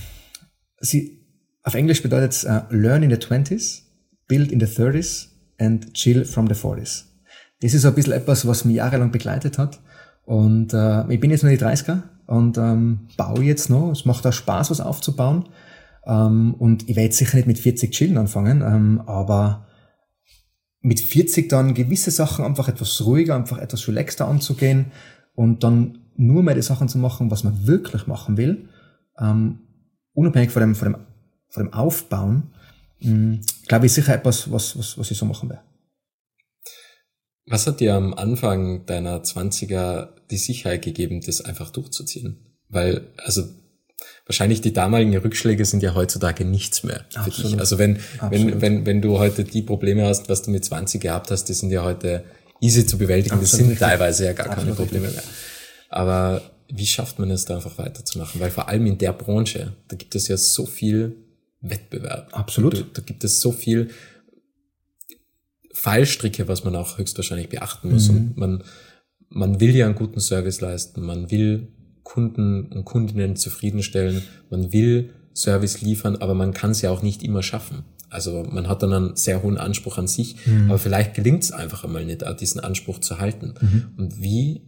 sie Auf Englisch bedeutet es uh, learn in the twenties, build in the thirties and chill from the forties. Das ist so ein bisschen etwas, was mich jahrelang begleitet hat. Und äh, ich bin jetzt noch die dreißiger und ähm, baue jetzt noch. Es macht auch Spaß, was aufzubauen. Ähm, und ich werde jetzt sicher nicht mit vierzig chillen anfangen, ähm, aber mit vierzig dann gewisse Sachen einfach etwas ruhiger, einfach etwas relaxter anzugehen und dann nur mehr die Sachen zu machen, was man wirklich machen will, ähm, unabhängig von dem, von dem von dem Aufbauen, mh, glaube ich, sicher etwas, was, was, was ich so machen werde. Was hat dir am Anfang deiner Zwanziger die Sicherheit gegeben, das einfach durchzuziehen? Weil, also, wahrscheinlich die damaligen Rückschläge sind ja heutzutage nichts mehr für Absolut. dich. Also wenn, Absolut. wenn, wenn, wenn du heute die Probleme hast, was du mit zwanzig gehabt hast, die sind ja heute easy zu bewältigen. Absolut das sind richtig. teilweise ja gar Absolut keine Probleme richtig. mehr. Aber wie schafft man es da einfach weiterzumachen? Weil vor allem in der Branche, da gibt es ja so viel Wettbewerb. Absolut. Da, da gibt es so viel Fallstricke, was man auch höchstwahrscheinlich beachten muss. Mhm. Und man, man will ja einen guten Service leisten. Man will Kunden und Kundinnen zufriedenstellen. Man will Service liefern, aber man kann es ja auch nicht immer schaffen. Also man hat dann einen sehr hohen Anspruch an sich, mhm. aber vielleicht gelingt es einfach einmal nicht, diesen Anspruch zu halten. Mhm. Und wie,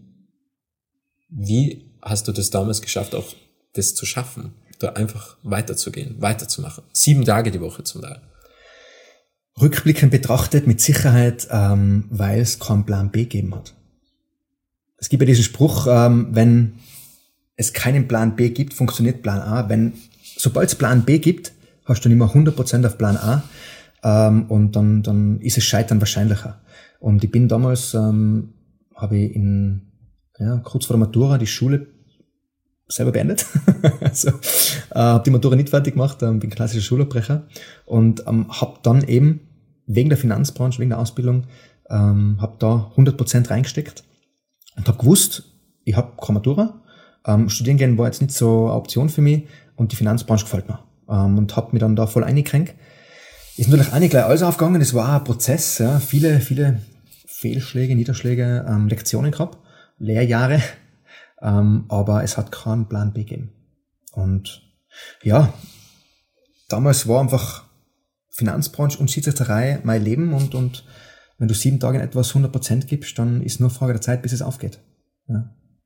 wie hast du das damals geschafft, auch das zu schaffen? Da einfach weiterzugehen, weiterzumachen. Sieben Tage die Woche zum Teil. Rückblickend betrachtet mit Sicherheit, ähm, weil es keinen Plan B gegeben hat. Es gibt ja diesen Spruch, ähm, wenn es keinen Plan B gibt, funktioniert Plan A. Wenn, sobald es Plan B gibt, hast du nicht mehr hundert Prozent auf Plan A, ähm, und dann, dann ist es Scheitern wahrscheinlicher. Und ich bin damals, ähm, habe ich in, ja, kurz vor der Matura die Schule selber beendet. also, äh, habe die Matura nicht fertig gemacht, ähm, bin klassischer Schulabbrecher und ähm, habe dann eben wegen der Finanzbranche, wegen der Ausbildung, ähm, habe da hundert Prozent reingesteckt und habe gewusst, ich habe keine Matura, ähm, studieren gehen war jetzt nicht so eine Option für mich und die Finanzbranche gefällt mir, ähm, und habe mich dann da voll eingekränkt. Ist natürlich auch nicht gleich alles aufgegangen, es war ein Prozess, ja, viele, viele Fehlschläge, Niederschläge, ähm, Lektionen gehabt, Lehrjahre. Ähm, aber es hat keinen Plan B gegeben. Und ja, damals war einfach Finanzbranche und Schiedsrichterei mein Leben und, und wenn du sieben Tage in etwas hundert Prozent gibst, dann ist nur Frage der Zeit, bis es aufgeht. Ja.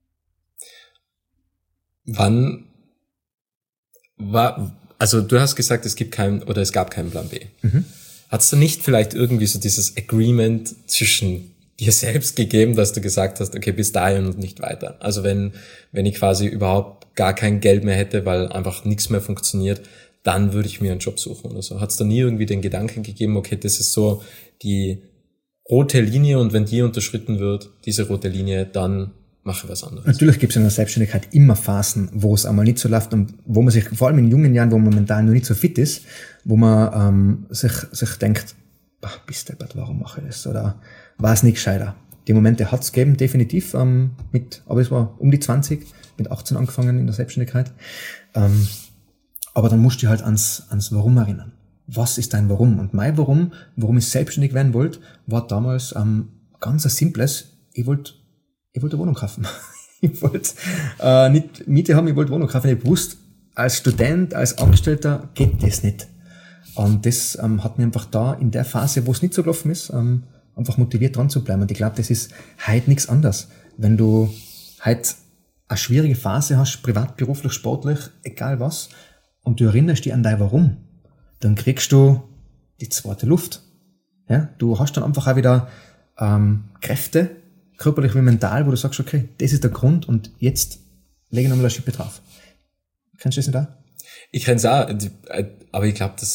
Wann war, also du hast gesagt, es gibt keinen, oder es gab keinen Plan B. Mhm. Hattest du nicht vielleicht irgendwie so dieses Agreement zwischen dir selbst gegeben, dass du gesagt hast, okay, bis dahin und nicht weiter. Also wenn, wenn ich quasi überhaupt gar kein Geld mehr hätte, weil einfach nichts mehr funktioniert, dann würde ich mir einen Job suchen oder so. Hat es da nie irgendwie den Gedanken gegeben, okay, das ist so die rote Linie und wenn die unterschritten wird, diese rote Linie, dann mache ich was anderes. Natürlich gibt es in der Selbstständigkeit immer Phasen, wo es einmal nicht so läuft und wo man sich, vor allem in jungen Jahren, wo man mental noch nicht so fit ist, wo man ähm, sich, sich denkt, ach, bist du, warum mache ich das? Oder war es nicht gescheiter. Die Momente hat's gegeben, definitiv, ähm, mit, aber es war um die zwanzig, mit achtzehn angefangen in der Selbstständigkeit. Ähm, aber dann musst du halt ans, ans Warum erinnern. Was ist dein Warum? Und mein Warum, warum ich selbstständig werden wollte, war damals ähm, ganz ein simples, ich wollte ich wollte eine Wohnung kaufen. ich wollte äh, nicht Miete haben, ich wollte Wohnung kaufen. Ich wusste, als Student, als Angestellter geht das nicht. Und das ähm, hat mir einfach da in der Phase, wo es nicht so gelaufen ist, ähm, einfach motiviert dran zu bleiben. Und ich glaube, das ist heute nichts anderes. Wenn du heute eine schwierige Phase hast, privat, beruflich, sportlich, egal was, und du erinnerst dich an dein Warum, dann kriegst du die zweite Luft. Ja, du hast dann einfach auch wieder ähm, Kräfte, körperlich wie mental, wo du sagst, okay, das ist der Grund und jetzt lege ich nochmal eine Schippe drauf. Kennst du das nicht auch? Ich kenne es auch, aber ich glaube, das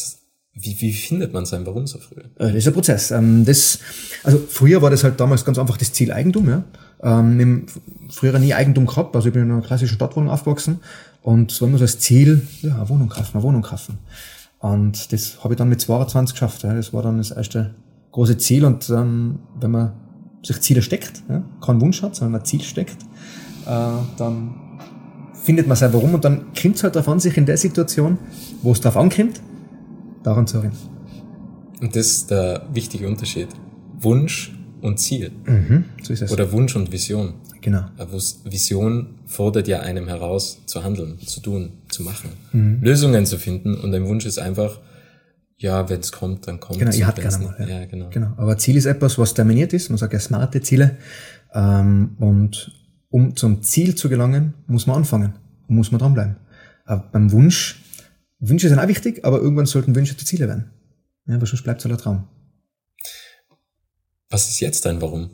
Wie, wie findet man sein Warum so früh? Das ist ein Prozess. Das, also früher war das halt damals ganz einfach das Ziel Eigentum. Ja. Ähm, früher nie Eigentum gehabt, also ich bin in einer klassischen Stadtwohnung aufgewachsen und es war immer so das Ziel, ja, eine Wohnung kaufen, eine Wohnung kaufen. Und das habe ich dann mit zweiundzwanzig geschafft. Ja. Das war dann das erste große Ziel und ähm, wenn man sich Ziele steckt, ja, keinen Wunsch hat, sondern ein Ziel steckt, äh, dann findet man sein Warum und dann kommt es halt darauf an, sich in der Situation, wo es darauf ankommt, daran zu erinnern. Und das ist der wichtige Unterschied. Wunsch und Ziel. Mhm, so ist es. Oder Wunsch und Vision. Genau. Vision fordert ja einem heraus, zu handeln, zu tun, zu machen, mhm. Lösungen zu finden und ein Wunsch ist einfach, ja, wenn es kommt, dann kommt es. Genau, ihr habt gerne mal. Ja. Ja, genau. genau. Aber Ziel ist etwas, was terminiert ist. Man sagt ja smarte Ziele. Ähm, und um zum Ziel zu gelangen, muss man anfangen. Muss man dranbleiben. Aber beim Wunsch, Wünsche sind auch wichtig, aber irgendwann sollten Wünsche zu Ziele werden. Ja, weil sonst bleibt es halt ein Traum. Was ist jetzt dein Warum?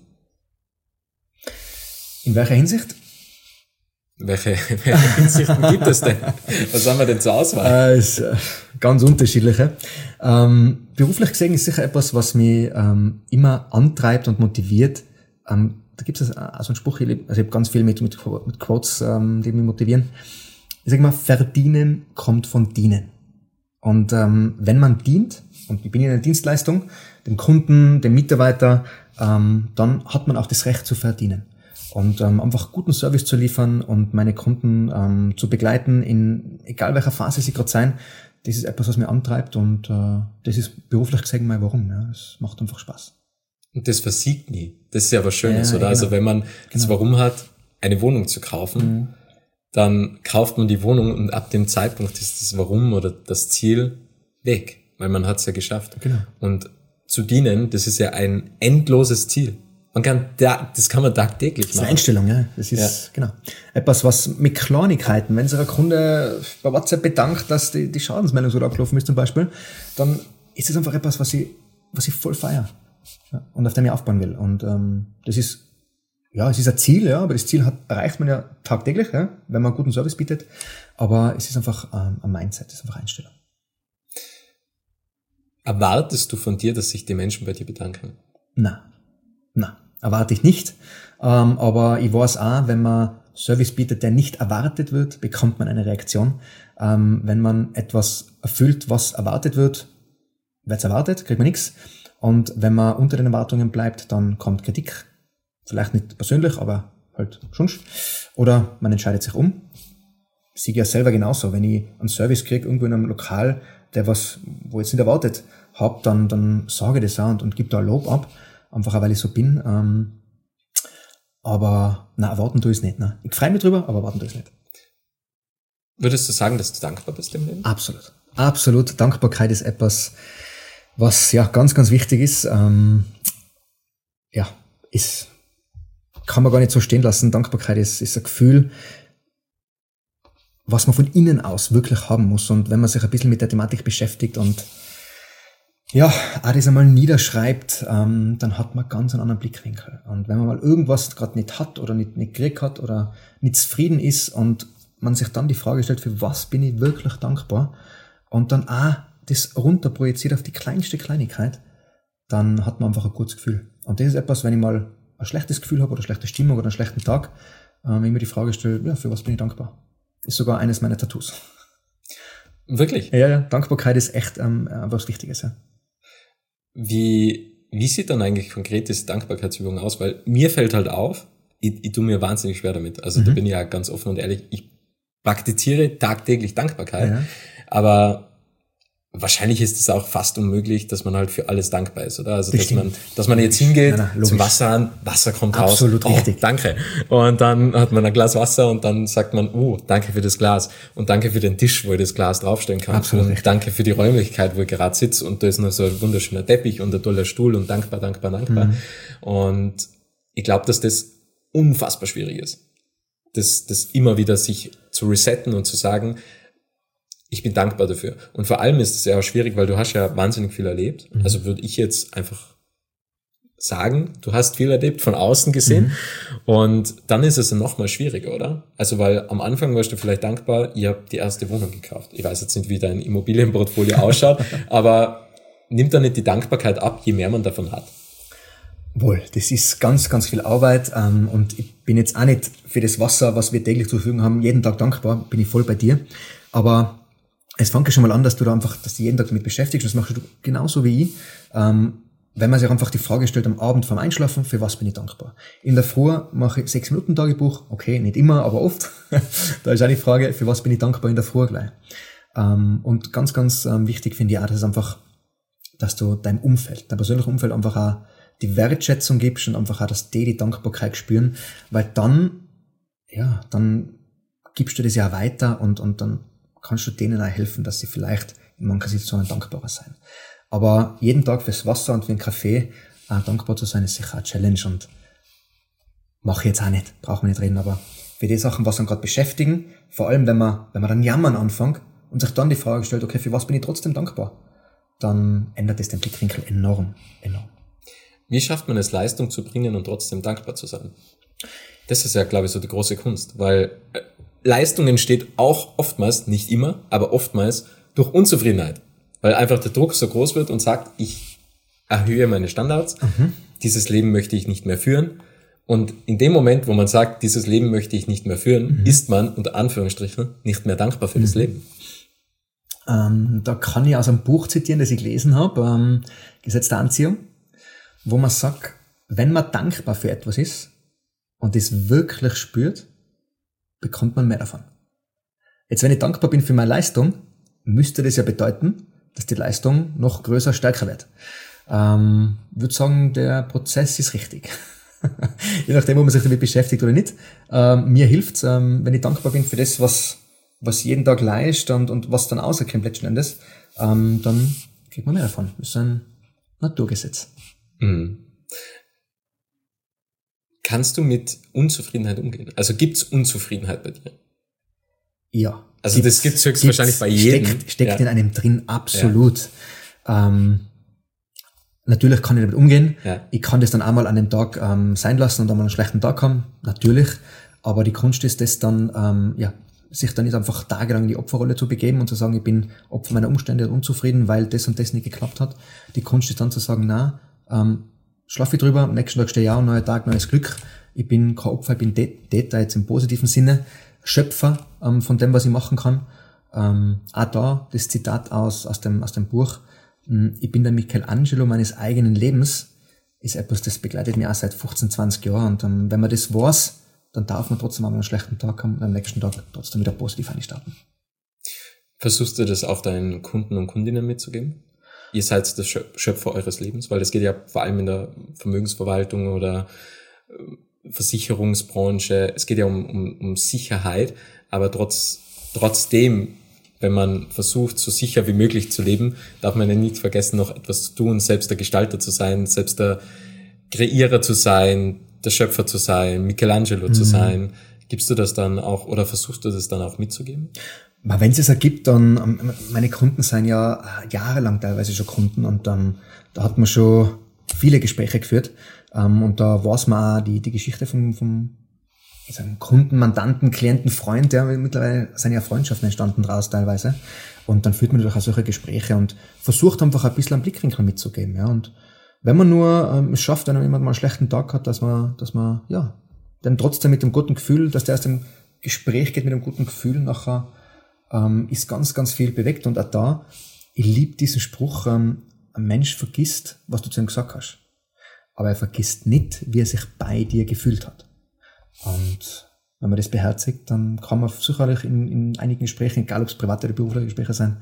In welcher Hinsicht? Welche, welche Hinsichten gibt es denn? Was haben wir denn zur Auswahl? Äh, ist, äh, ganz unterschiedliche. Ähm, beruflich gesehen ist sicher etwas, was mich ähm, immer antreibt und motiviert. Ähm, da gibt es also einen Spruch, also ich habe ganz viel mit, mit, mit Quotes, ähm, die mich motivieren. Ich sage mal, verdienen kommt von dienen. Und ähm, wenn man dient, und ich bin in einer Dienstleistung, dem Kunden, dem Mitarbeiter, ähm, dann hat man auch das Recht zu verdienen. Und ähm, einfach guten Service zu liefern und meine Kunden ähm, zu begleiten, in egal welcher Phase sie gerade sein, das ist etwas, was mich antreibt und äh, das ist beruflich gesehen mein Warum. Ja. Es macht einfach Spaß. Und das versiegt nie. Das ist ja was Schönes, ja, oder? Genau. Also wenn man das genau. Warum hat, eine Wohnung zu kaufen, mhm. dann kauft man die Wohnung und ab dem Zeitpunkt ist das Warum oder das Ziel weg, weil man hat es ja geschafft. Genau. Und zu dienen, das ist ja ein endloses Ziel. Man kann, da, das kann man tagtäglich machen. Das ist eine Einstellung, ja. Das ist, ja. genau. Etwas, was mit Kleinigkeiten, wenn sich ein Kunde bei WhatsApp bedankt, dass die, die Schadensmeldung so abgelaufen ist zum Beispiel, dann ist das einfach etwas, was ich, was ich voll feiere. Ja, und auf dem ich aufbauen will. Und, ähm, das ist, ja, es ist ein Ziel, ja, aber das Ziel hat, erreicht man ja tagtäglich, ja, wenn man einen guten Service bietet. Aber es ist einfach ähm, ein Mindset, es ist einfach eine Einstellung. Erwartest du von dir, dass sich die Menschen bei dir bedanken? Nein. Nein. Erwarte ich nicht, ähm, aber ich weiß auch, wenn man Service bietet, der nicht erwartet wird, bekommt man eine Reaktion. Ähm, wenn man etwas erfüllt, was erwartet wird, wird's erwartet, kriegt man nichts. Und wenn man unter den Erwartungen bleibt, dann kommt Kritik. Vielleicht nicht persönlich, aber halt schon. Oder man entscheidet sich um. Ich sehe ja selber genauso. Wenn ich einen Service kriege, irgendwo in einem Lokal, der was, wo ich jetzt nicht erwartet habe, dann, dann sage ich das auch und, und gebe da ein Lob ab. Einfach auch, weil ich so bin. Ähm, aber na, erwarten tue ich es nicht. Ne? Ich freue mich drüber, aber erwarten tue ich es nicht. Würdest du sagen, dass du dankbar bist im Leben? Absolut. Absolut. Dankbarkeit ist etwas, was ja ganz, ganz wichtig ist. Ähm, ja, ist, kann man gar nicht so stehen lassen. Dankbarkeit ist, ist ein Gefühl, was man von innen aus wirklich haben muss. Und wenn man sich ein bisschen mit der Thematik beschäftigt und ja, auch das einmal niederschreibt, ähm, dann hat man ganz einen anderen Blickwinkel. Und wenn man mal irgendwas gerade nicht hat oder nicht, nicht gekriegt hat oder nicht zufrieden ist und man sich dann die Frage stellt, für was bin ich wirklich dankbar und dann auch das runterprojiziert auf die kleinste Kleinigkeit, dann hat man einfach ein gutes Gefühl. Und das ist etwas, wenn ich mal ein schlechtes Gefühl habe oder eine schlechte Stimmung oder einen schlechten Tag, ähm, ich mir die Frage stelle, ja, für was bin ich dankbar? Ist sogar eines meiner Tattoos. Wirklich? Ja, ja, Dankbarkeit ist echt ähm, was Wichtiges, ja. Wie, wie sieht dann eigentlich konkret diese Dankbarkeitsübung aus? Weil mir fällt halt auf, ich, ich tue mir wahnsinnig schwer damit. Also mhm. da bin ich ja ganz offen und ehrlich, ich praktiziere tagtäglich Dankbarkeit, ja. Aber wahrscheinlich ist es auch fast unmöglich, dass man halt für alles dankbar ist, oder? Also, Bestimmt. dass man, dass man jetzt hingeht, nein, nein, zum Wasser an, Wasser kommt raus. Absolut oh, richtig. Danke. Und dann hat man ein Glas Wasser und dann sagt man, oh, danke für das Glas. Und danke für den Tisch, wo ich das Glas draufstellen kann. Absolut und richtig. Danke für die Räumlichkeit, wo ich gerade sitze und da ist noch so ein wunderschöner Teppich und ein toller Stuhl und dankbar, dankbar, dankbar. Mhm. Und ich glaube, dass das unfassbar schwierig ist. Das, das immer wieder sich zu resetten und zu sagen, ich bin dankbar dafür. Und vor allem ist es ja auch schwierig, weil du hast ja wahnsinnig viel erlebt. Mhm. Also würde ich jetzt einfach sagen, du hast viel erlebt, von außen gesehen, mhm. und dann ist es noch mal schwieriger, oder? Also, weil am Anfang warst du vielleicht dankbar, ihr habt die erste Wohnung gekauft. Ich weiß jetzt nicht, wie dein Immobilienportfolio ausschaut, aber nimmt da nicht die Dankbarkeit ab, je mehr man davon hat? Wohl, das ist ganz, ganz viel Arbeit, ähm, und ich bin jetzt auch nicht für das Wasser, was wir täglich zur Verfügung haben, jeden Tag dankbar, bin ich voll bei dir, aber es fängt ja schon mal an, dass du da einfach, dass du jeden Tag damit beschäftigst, das machst du genauso wie ich, ähm, wenn man sich einfach die Frage stellt am Abend vorm Einschlafen, für was bin ich dankbar? In der Früh mache ich sechs Minuten Tagebuch, okay, nicht immer, aber oft. Da ist auch die Frage, für was bin ich dankbar in der Früh gleich? Ähm, und ganz, ganz ähm, wichtig finde ich auch, dass es einfach, dass du deinem Umfeld, deinem persönlichen Umfeld einfach auch die Wertschätzung gibst und einfach auch, dass die die Dankbarkeit spüren, weil dann, ja, dann gibst du das ja auch weiter und, und dann kannst du denen auch helfen, dass sie vielleicht in manchen Situationen dankbarer sein. Aber jeden Tag fürs Wasser und für den Kaffee äh, dankbar zu sein, ist sicher eine Challenge und mache ich jetzt auch nicht, brauchen wir nicht reden, aber für die Sachen, was uns gerade beschäftigen, vor allem wenn man, wenn man dann jammern anfängt und sich dann die Frage stellt, okay, für was bin ich trotzdem dankbar, dann ändert das den Blickwinkel enorm, enorm. Wie schafft man es, Leistung zu bringen und trotzdem dankbar zu sein? Das ist ja, glaube ich, so die große Kunst, weil äh, Leistung entsteht auch oftmals, nicht immer, aber oftmals durch Unzufriedenheit. Weil einfach der Druck so groß wird und sagt, ich erhöhe meine Standards, mhm. dieses Leben möchte ich nicht mehr führen. Und in dem Moment, wo man sagt, dieses Leben möchte ich nicht mehr führen, mhm. ist man unter Anführungsstrichen nicht mehr dankbar für mhm. das Leben. Ähm, da kann ich aus einem Buch zitieren, das ich gelesen habe, ähm, Gesetz der Anziehung, wo man sagt, wenn man dankbar für etwas ist und das wirklich spürt, bekommt man mehr davon. Jetzt, wenn ich dankbar bin für meine Leistung, müsste das ja bedeuten, dass die Leistung noch größer, stärker wird. Ähm, würde sagen, der Prozess ist richtig. Je nachdem, ob man sich damit beschäftigt oder nicht. Ähm, mir hilft's, ähm, wenn ich dankbar bin für das, was, was jeden Tag leistet und, und was dann rauskommt letzten Endes, ähm, dann kriegt man mehr davon. Das ist ein Naturgesetz. Mhm. Kannst du mit Unzufriedenheit umgehen? Also gibt's Unzufriedenheit bei dir? Ja. Also das gibt's höchstwahrscheinlich bei jedem. Steckt, steckt ja. in einem drin, absolut. Ja. Ähm, natürlich kann ich damit umgehen. Ja. Ich kann das dann einmal an dem Tag ähm, sein lassen und einmal einen schlechten Tag haben, natürlich. Aber die Kunst ist das dann, ähm, ja, sich dann nicht einfach tagelang in die Opferrolle zu begeben und zu sagen, ich bin Opfer meiner Umstände und unzufrieden, weil das und das nicht geklappt hat. Die Kunst ist dann zu sagen, na, ähm, schlafe ich drüber, am nächsten Tag stehe ich auf, neuer Tag, neues Glück. Ich bin kein Opfer, ich bin Täter jetzt im positiven Sinne. Schöpfer ähm, von dem, was ich machen kann. Ähm, auch da das Zitat aus aus dem aus dem Buch. Ich bin der Michelangelo meines eigenen Lebens, ist etwas, das begleitet mich auch seit fünfzehn, zwanzig Jahren. Und ähm, wenn man das weiß, dann darf man trotzdem einmal einen schlechten Tag haben und am nächsten Tag trotzdem wieder positiv einstarten. Versuchst du das auf deinen Kunden und Kundinnen mitzugeben? Ihr seid das Schöpfer eures Lebens, weil das geht ja vor allem in der Vermögensverwaltung oder Versicherungsbranche, es geht ja um, um, um Sicherheit, aber trotz, trotzdem, wenn man versucht, so sicher wie möglich zu leben, darf man ja nicht vergessen, noch etwas zu tun, selbst der Gestalter zu sein, selbst der Kreierer zu sein, der Schöpfer zu sein, Michelangelo mhm. zu sein. Gibst du das dann auch oder versuchst du das dann auch mitzugeben? Wenn es es ergibt, dann, meine Kunden sind ja jahrelang teilweise schon Kunden und dann, da hat man schon viele Gespräche geführt. Um, und da weiß man auch die, die Geschichte vom, vom ich sag, Kunden, Mandanten, Klienten, Freund, ja, mittlerweile sind ja Freundschaften entstanden draus teilweise. Und dann führt man natürlich auch solche Gespräche und versucht einfach ein bisschen einen Blickwinkel mitzugeben, ja. Und wenn man nur ähm, es schafft, wenn jemand mal einen schlechten Tag hat, dass man, dass man, ja, dann trotzdem mit dem guten Gefühl, dass der aus dem Gespräch geht mit dem guten Gefühl, nachher ähm, ist ganz, ganz viel bewegt. Und auch da, ich liebe diesen Spruch, ähm, ein Mensch vergisst, was du zu ihm gesagt hast. Aber er vergisst nicht, wie er sich bei dir gefühlt hat. Und wenn man das beherzigt, dann kann man sicherlich in, in einigen Gesprächen, egal ob es private oder berufliche Gespräche sind,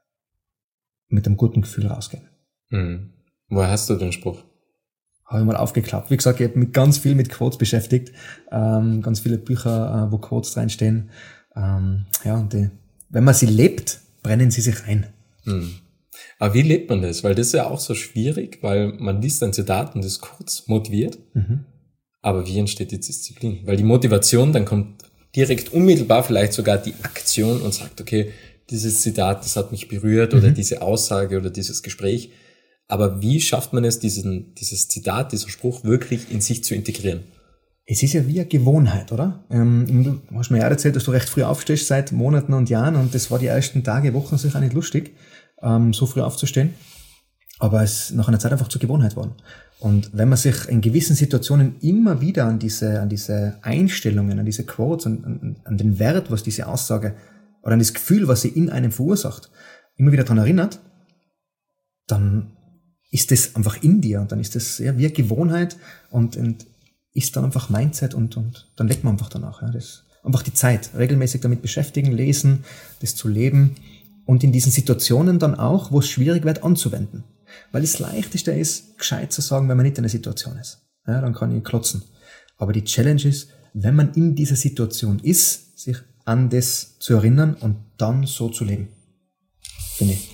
mit einem guten Gefühl rausgehen. Mhm. Woher hast du den Spruch? Habe ich mal aufgeklappt. Wie gesagt, ich habe mich ganz viel mit Quotes beschäftigt. Ähm, ganz viele Bücher, äh, wo Quotes reinstehen. Ähm, ja, und die, wenn man sie lebt, brennen sie sich ein. Mhm. Aber wie lebt man das? Weil das ist ja auch so schwierig, weil man liest ein Zitat und ist kurz motiviert. Mhm. Aber wie entsteht die Disziplin? Weil die Motivation, dann kommt direkt unmittelbar vielleicht sogar die Aktion und sagt, okay, dieses Zitat, das hat mich berührt mhm. oder diese Aussage oder dieses Gespräch. Aber wie schafft man es, diesen, dieses Zitat, dieser Spruch wirklich in sich zu integrieren? Es ist ja wie eine Gewohnheit, oder? Ähm, du hast mir ja erzählt, dass du recht früh aufstehst, seit Monaten und Jahren, und das war die ersten Tage, Wochen sicher auch nicht lustig, ähm, so früh aufzustehen. Aber es ist nach einer Zeit einfach zur Gewohnheit geworden. Und wenn man sich in gewissen Situationen immer wieder an diese, an diese Einstellungen, an diese Quotes, an, an, an den Wert, was diese Aussage, oder an das Gefühl, was sie in einem verursacht, immer wieder daran erinnert, dann ist das einfach in dir, und dann ist das ja wie eine Gewohnheit, und, und ist dann einfach Mindset, und, und dann lebt man einfach danach. Ja. Das, einfach die Zeit, regelmäßig damit beschäftigen, lesen, das zu leben, und in diesen Situationen dann auch, wo es schwierig wird, anzuwenden. Weil das Leichteste ist, gescheit zu sagen, wenn man nicht in der Situation ist. Ja, dann kann ich klotzen. Aber die Challenge ist, wenn man in dieser Situation ist, sich an das zu erinnern und dann so zu leben. Finde ich.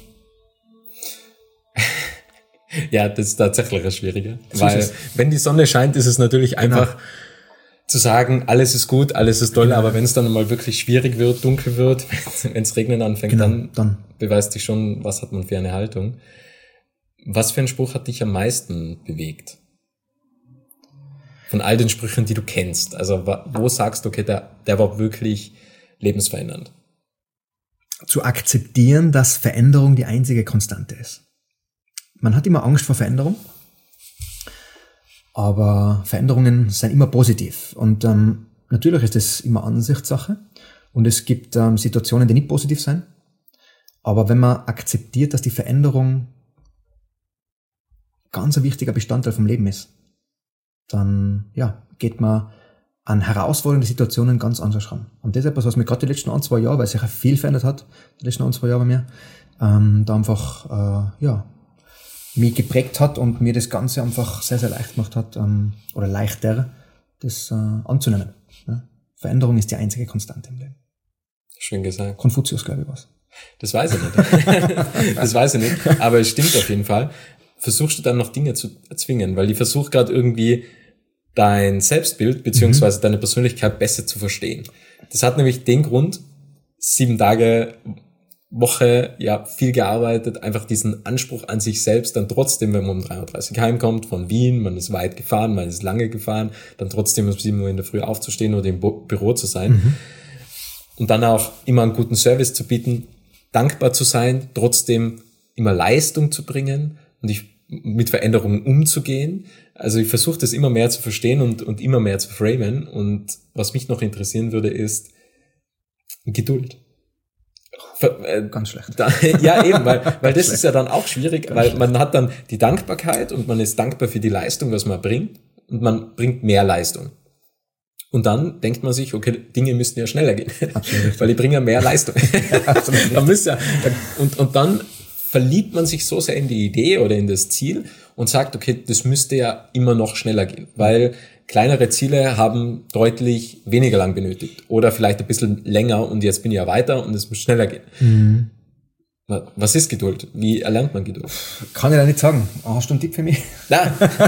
Ja, das ist tatsächlich das Schwierige. So Weil, wenn die Sonne scheint, ist es natürlich einfach genau. zu sagen, alles ist gut, alles ist toll, genau. Aber wenn es dann mal wirklich schwierig wird, dunkel wird, wenn es regnen anfängt, genau, dann, dann beweist dich schon, was hat man für eine Haltung. Was für ein Spruch hat dich am meisten bewegt? Von all den Sprüchen, die du kennst. Also, wo sagst du, okay, der, der war wirklich lebensverändernd? Zu akzeptieren, dass Veränderung die einzige Konstante ist. Man hat immer Angst vor Veränderung, aber Veränderungen sind immer positiv. Und ähm, natürlich ist das immer Ansichtssache. Und es gibt ähm, Situationen, die nicht positiv sind. Aber wenn man akzeptiert, dass die Veränderung ganz ein wichtiger Bestandteil vom Leben ist, dann ja, geht man an herausfordernde Situationen ganz anders ran. Und das ist etwas, was mir gerade die letzten ein, zwei Jahre, weil sich ja viel verändert hat, die letzten ein, zwei Jahre bei mir, ähm, da einfach äh, ja mich geprägt hat und mir das Ganze einfach sehr, sehr leicht gemacht hat, ähm, oder leichter, das äh, anzunehmen. Ja? Veränderung ist die einzige Konstante im Leben. Schön gesagt. Konfuzius, glaube ich, was. Das weiß ich nicht. Das weiß ich nicht, aber es stimmt auf jeden Fall. Versuchst du dann noch Dinge zu erzwingen, weil die versucht gerade irgendwie dein Selbstbild beziehungsweise mhm. deine Persönlichkeit besser zu verstehen. Das hat nämlich den Grund, sieben Tage Woche, ja, viel gearbeitet, einfach diesen Anspruch an sich selbst, dann trotzdem, wenn man um drei Uhr dreißig heimkommt von Wien, man ist weit gefahren, man ist lange gefahren, dann trotzdem um sieben Uhr in der Früh aufzustehen oder im Bo- Büro zu sein mhm. und dann auch immer einen guten Service zu bieten, dankbar zu sein, trotzdem immer Leistung zu bringen und ich mit Veränderungen umzugehen. Also ich versuche das immer mehr zu verstehen und, und immer mehr zu framen. Und was mich noch interessieren würde, ist Geduld. Ganz schlecht. Da, ja, eben, weil, weil das schlecht. Ist ja dann auch schwierig, Ganz weil schlecht. Man hat dann die Dankbarkeit und man ist dankbar für die Leistung, was man bringt, und man bringt mehr Leistung. Und dann denkt man sich, okay, Dinge müssten ja schneller gehen, Absolut. Weil die bringen ja mehr Leistung. Dann müsst ja, und, und dann verliebt man sich so sehr in die Idee oder in das Ziel und sagt, okay, das müsste ja immer noch schneller gehen, weil kleinere Ziele haben deutlich weniger lang benötigt oder vielleicht ein bisschen länger und jetzt bin ich ja weiter und es muss schneller gehen. Mhm. Was ist Geduld? Wie erlernt man Geduld? Kann ich da nicht sagen. Hast du einen Tipp für mich? Ja.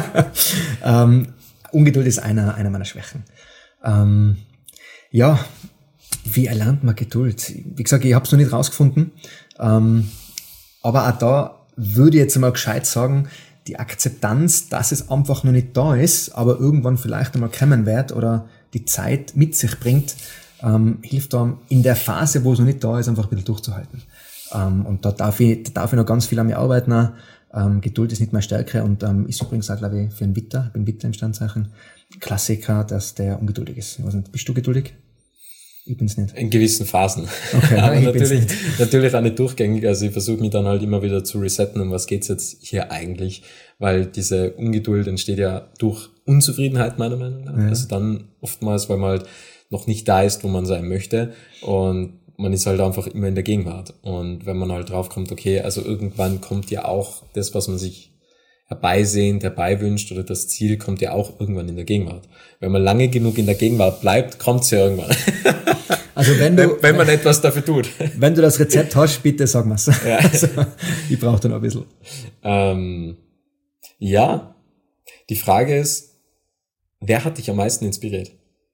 ähm, Ungeduld ist einer, einer meiner Schwächen. Ähm, ja, wie erlernt man Geduld? Wie gesagt, ich habe es noch nicht rausgefunden. Ähm, aber auch da würde ich jetzt mal gescheit sagen, die Akzeptanz, dass es einfach noch nicht da ist, aber irgendwann vielleicht einmal kommen wird oder die Zeit mit sich bringt, ähm, hilft da in der Phase, wo es noch nicht da ist, einfach ein bisschen durchzuhalten. Ähm, und da darf ich, da darf ich noch ganz viel an mir arbeiten. Auch. Ähm, Geduld ist nicht meine Stärke und ähm, ist übrigens auch, glaube ich, für einen Witter, ich bin Witter im Standzeichen, Klassiker, dass der ungeduldig ist. Ich weiß nicht, bist du geduldig? Ich bin's nicht. In gewissen Phasen. Okay, aber ich natürlich, natürlich auch nicht durchgängig. Also ich versuche mich dann halt immer wieder zu resetten, um was geht's jetzt hier eigentlich, weil diese Ungeduld entsteht ja durch Unzufriedenheit meiner Meinung nach. Ja. Also dann oftmals, weil man halt noch nicht da ist, wo man sein möchte und man ist halt einfach immer in der Gegenwart. Und wenn man halt draufkommt, okay, also irgendwann kommt ja auch das, was man sich herbeisehnt, herbeiwünscht oder das Ziel kommt ja auch irgendwann in der Gegenwart. Wenn man lange genug in der Gegenwart bleibt, kommt's ja irgendwann. Also wenn du, wenn, wenn man etwas dafür tut. Wenn du das Rezept hast, bitte sag mal's. Ja. Also, ich brauche da noch ein bisschen. Ähm, ja, die Frage ist, wer hat dich am meisten inspiriert?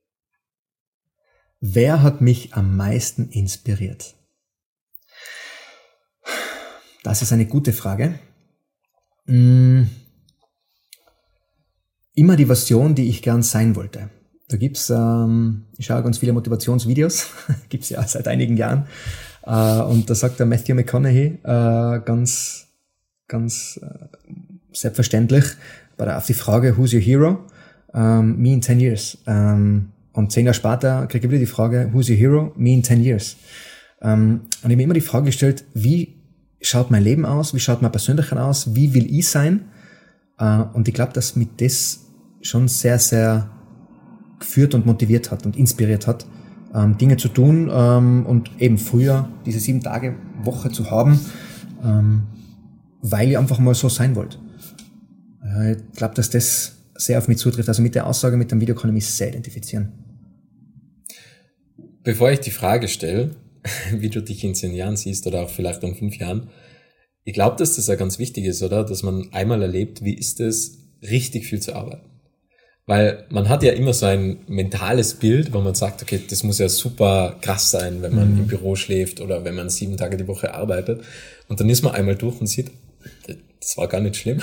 Wer hat mich am meisten inspiriert? Das ist eine gute Frage. Mh, immer die Version, die ich gern sein wollte. Da gibt's, ähm, ich schaue ganz viele Motivationsvideos, gibt's ja seit einigen Jahren, äh, und da sagt der Matthew McConaughey äh, ganz, ganz äh, selbstverständlich bei der, auf die Frage, who's your hero? Um, me in ten years. Um, und zehn Jahre später kriege ich wieder die Frage, who's your hero? Me in ten years. Um, und ich habe mir immer die Frage gestellt, wie schaut mein Leben aus? Wie schaut mein Persönlichkeit aus? Wie will ich sein? Uh, und ich glaube, dass mich das schon sehr, sehr geführt und motiviert hat und inspiriert hat, um, Dinge zu tun um, und eben früher diese sieben Tage Woche zu haben, um, weil ich einfach mal so sein wollte. Uh, ich glaube, dass das sehr auf mich zutrifft. Also mit der Aussage, mit dem Video kann ich mich sehr identifizieren. Bevor ich die Frage stelle, wie du dich in zehn Jahren siehst oder auch vielleicht in fünf Jahren, ich glaube, dass das ja ganz wichtig ist, oder? Dass man einmal erlebt, wie ist es, richtig viel zu arbeiten. Weil man hat ja immer so ein mentales Bild, wo man sagt, okay, das muss ja super krass sein, wenn man mhm. im Büro schläft oder wenn man sieben Tage die Woche arbeitet. Und dann ist man einmal durch und sieht, das war gar nicht schlimm.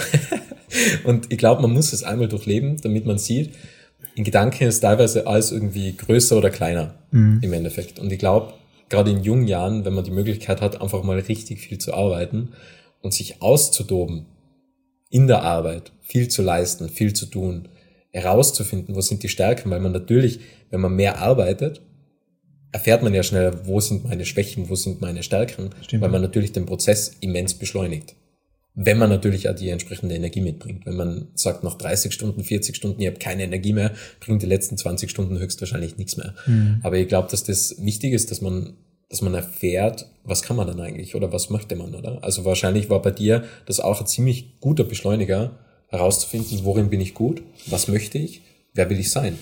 Und ich glaube, man muss es einmal durchleben, damit man sieht, in Gedanken ist teilweise alles irgendwie größer oder kleiner mhm. im Endeffekt. Und ich glaube, gerade in jungen Jahren, wenn man die Möglichkeit hat, einfach mal richtig viel zu arbeiten und sich auszutoben in der Arbeit, viel zu leisten, viel zu tun, herauszufinden, wo sind die Stärken, weil man natürlich, wenn man mehr arbeitet, erfährt man ja schneller, wo sind meine Schwächen, wo sind meine Stärken, Stimmt. weil man natürlich den Prozess immens beschleunigt. Wenn man natürlich auch die entsprechende Energie mitbringt. Wenn man sagt, nach dreißig Stunden, vierzig Stunden, ich habe keine Energie mehr, bringt die letzten zwanzig Stunden höchstwahrscheinlich nichts mehr. Mhm. Aber ich glaube, dass das wichtig ist, dass man dass man erfährt, was kann man dann eigentlich oder was möchte man, oder? Also wahrscheinlich war bei dir das auch ein ziemlich guter Beschleuniger, herauszufinden, worin bin ich gut, was möchte ich, wer will ich sein,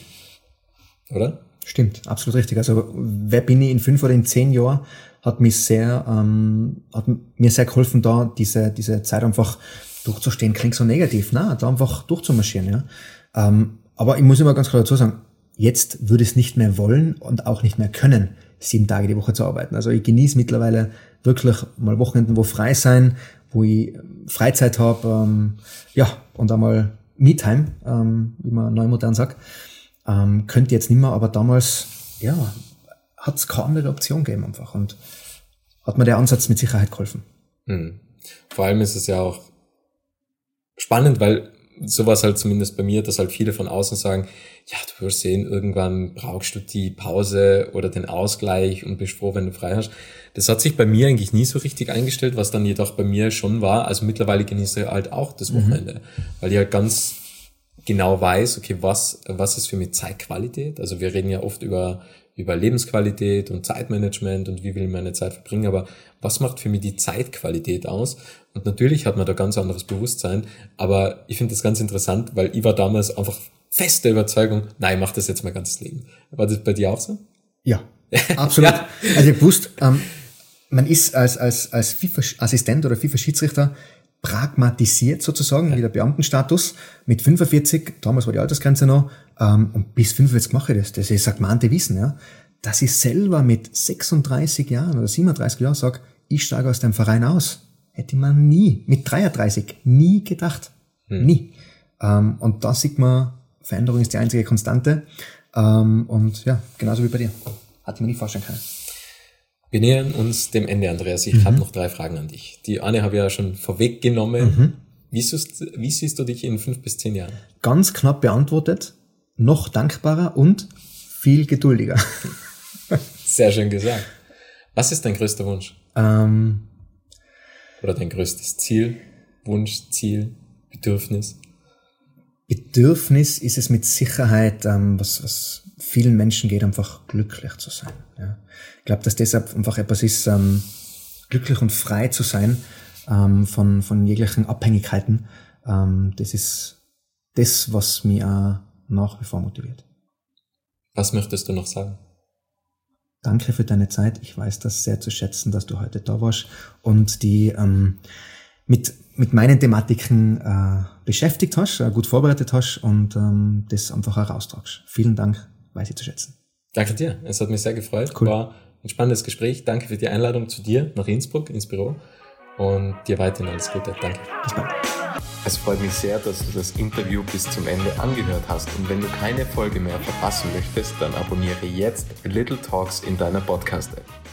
oder? Stimmt, absolut richtig. Also wer bin ich in fünf oder in zehn Jahren, hat mich sehr, ähm, hat mir sehr geholfen, da diese diese Zeit einfach durchzustehen. Klingt so negativ, na, da einfach durchzumarschieren, ja. Ähm, aber ich muss immer ganz klar dazu sagen, jetzt würde ich es nicht mehr wollen und auch nicht mehr können, sieben Tage die Woche zu arbeiten. Also ich genieße mittlerweile wirklich mal Wochenenden, wo frei sein, wo ich Freizeit habe, ähm, ja, und einmal Me-Time, ähm, wie man neumodern sagt. Ähm, könnte jetzt nicht mehr, aber damals, ja, hat es keine andere Option gegeben einfach und hat mir der Ansatz mit Sicherheit geholfen. Hm. Vor allem ist es ja auch spannend, weil sowas halt zumindest bei mir, dass halt viele von außen sagen, ja, du wirst sehen, irgendwann brauchst du die Pause oder den Ausgleich und bist froh, wenn du frei hast. Das hat sich bei mir eigentlich nie so richtig eingestellt, was dann jedoch bei mir schon war. Also mittlerweile genieße ich halt auch das Wochenende, mhm. weil ich halt ganz genau weiß, okay, was was ist für mich Zeitqualität? Also wir reden ja oft über über Lebensqualität und Zeitmanagement und wie will ich meine Zeit verbringen, aber was macht für mich die Zeitqualität aus? Und natürlich hat man da ganz anderes Bewusstsein, aber ich finde das ganz interessant, weil ich war damals einfach feste Überzeugung, nein, ich mache das jetzt mein ganzes Leben. War das bei dir auch so? Ja, absolut. Ja. Also ich wusste, ähm, man ist als als als FIFA-Assistent oder FIFA-Schiedsrichter pragmatisiert sozusagen, ja. wie der Beamtenstatus, mit fünfundvierzig, damals war die Altersgrenze noch, ähm, und bis fünfundvierzig mache ich das. Das ist Sagmante Wissen, ja. Dass ich selber mit sechsunddreißig Jahren oder siebenunddreißig Jahren sage, ich steige aus dem Verein aus. Hätte man nie, mit dreiunddreißig, nie gedacht. Hm. Nie. Ähm, und da sieht man, Veränderung ist die einzige Konstante. Ähm, und ja, genauso wie bei dir. Hatte man nie vorstellen können. Wir nähern uns dem Ende, Andreas. Ich mhm. habe noch drei Fragen an dich. Die eine habe ich ja schon vorweggenommen. Mhm. Wie, siehst, wie siehst du dich in fünf bis zehn Jahren? Ganz knapp beantwortet, noch dankbarer und viel geduldiger. Sehr schön gesagt. Was ist dein größter Wunsch? Ähm, Oder dein größtes Ziel? Wunsch, Ziel, Bedürfnis? Bedürfnis ist es mit Sicherheit, ähm, was, was vielen Menschen geht, einfach glücklich zu sein. Ja. Ich glaube, dass deshalb einfach etwas ist, ähm, glücklich und frei zu sein ähm, von, von jeglichen Abhängigkeiten. Ähm, das ist das, was mich auch nach wie vor motiviert. Was möchtest du noch sagen? Danke für deine Zeit. Ich weiß das sehr zu schätzen, dass du heute da warst und die ähm, mit mit meinen Thematiken äh, beschäftigt hast, äh, gut vorbereitet hast und ähm, das einfach heraustragst. Vielen Dank, weiß ich zu schätzen. Danke dir, es hat mich sehr gefreut. Cool. War ein spannendes Gespräch. Danke für die Einladung zu dir nach Innsbruck, ins Büro und dir weiterhin alles Gute. Danke. Bis bald. Es freut mich sehr, dass du das Interview bis zum Ende angehört hast und wenn du keine Folge mehr verpassen möchtest, dann abonniere jetzt Little Talks in deiner Podcast-App.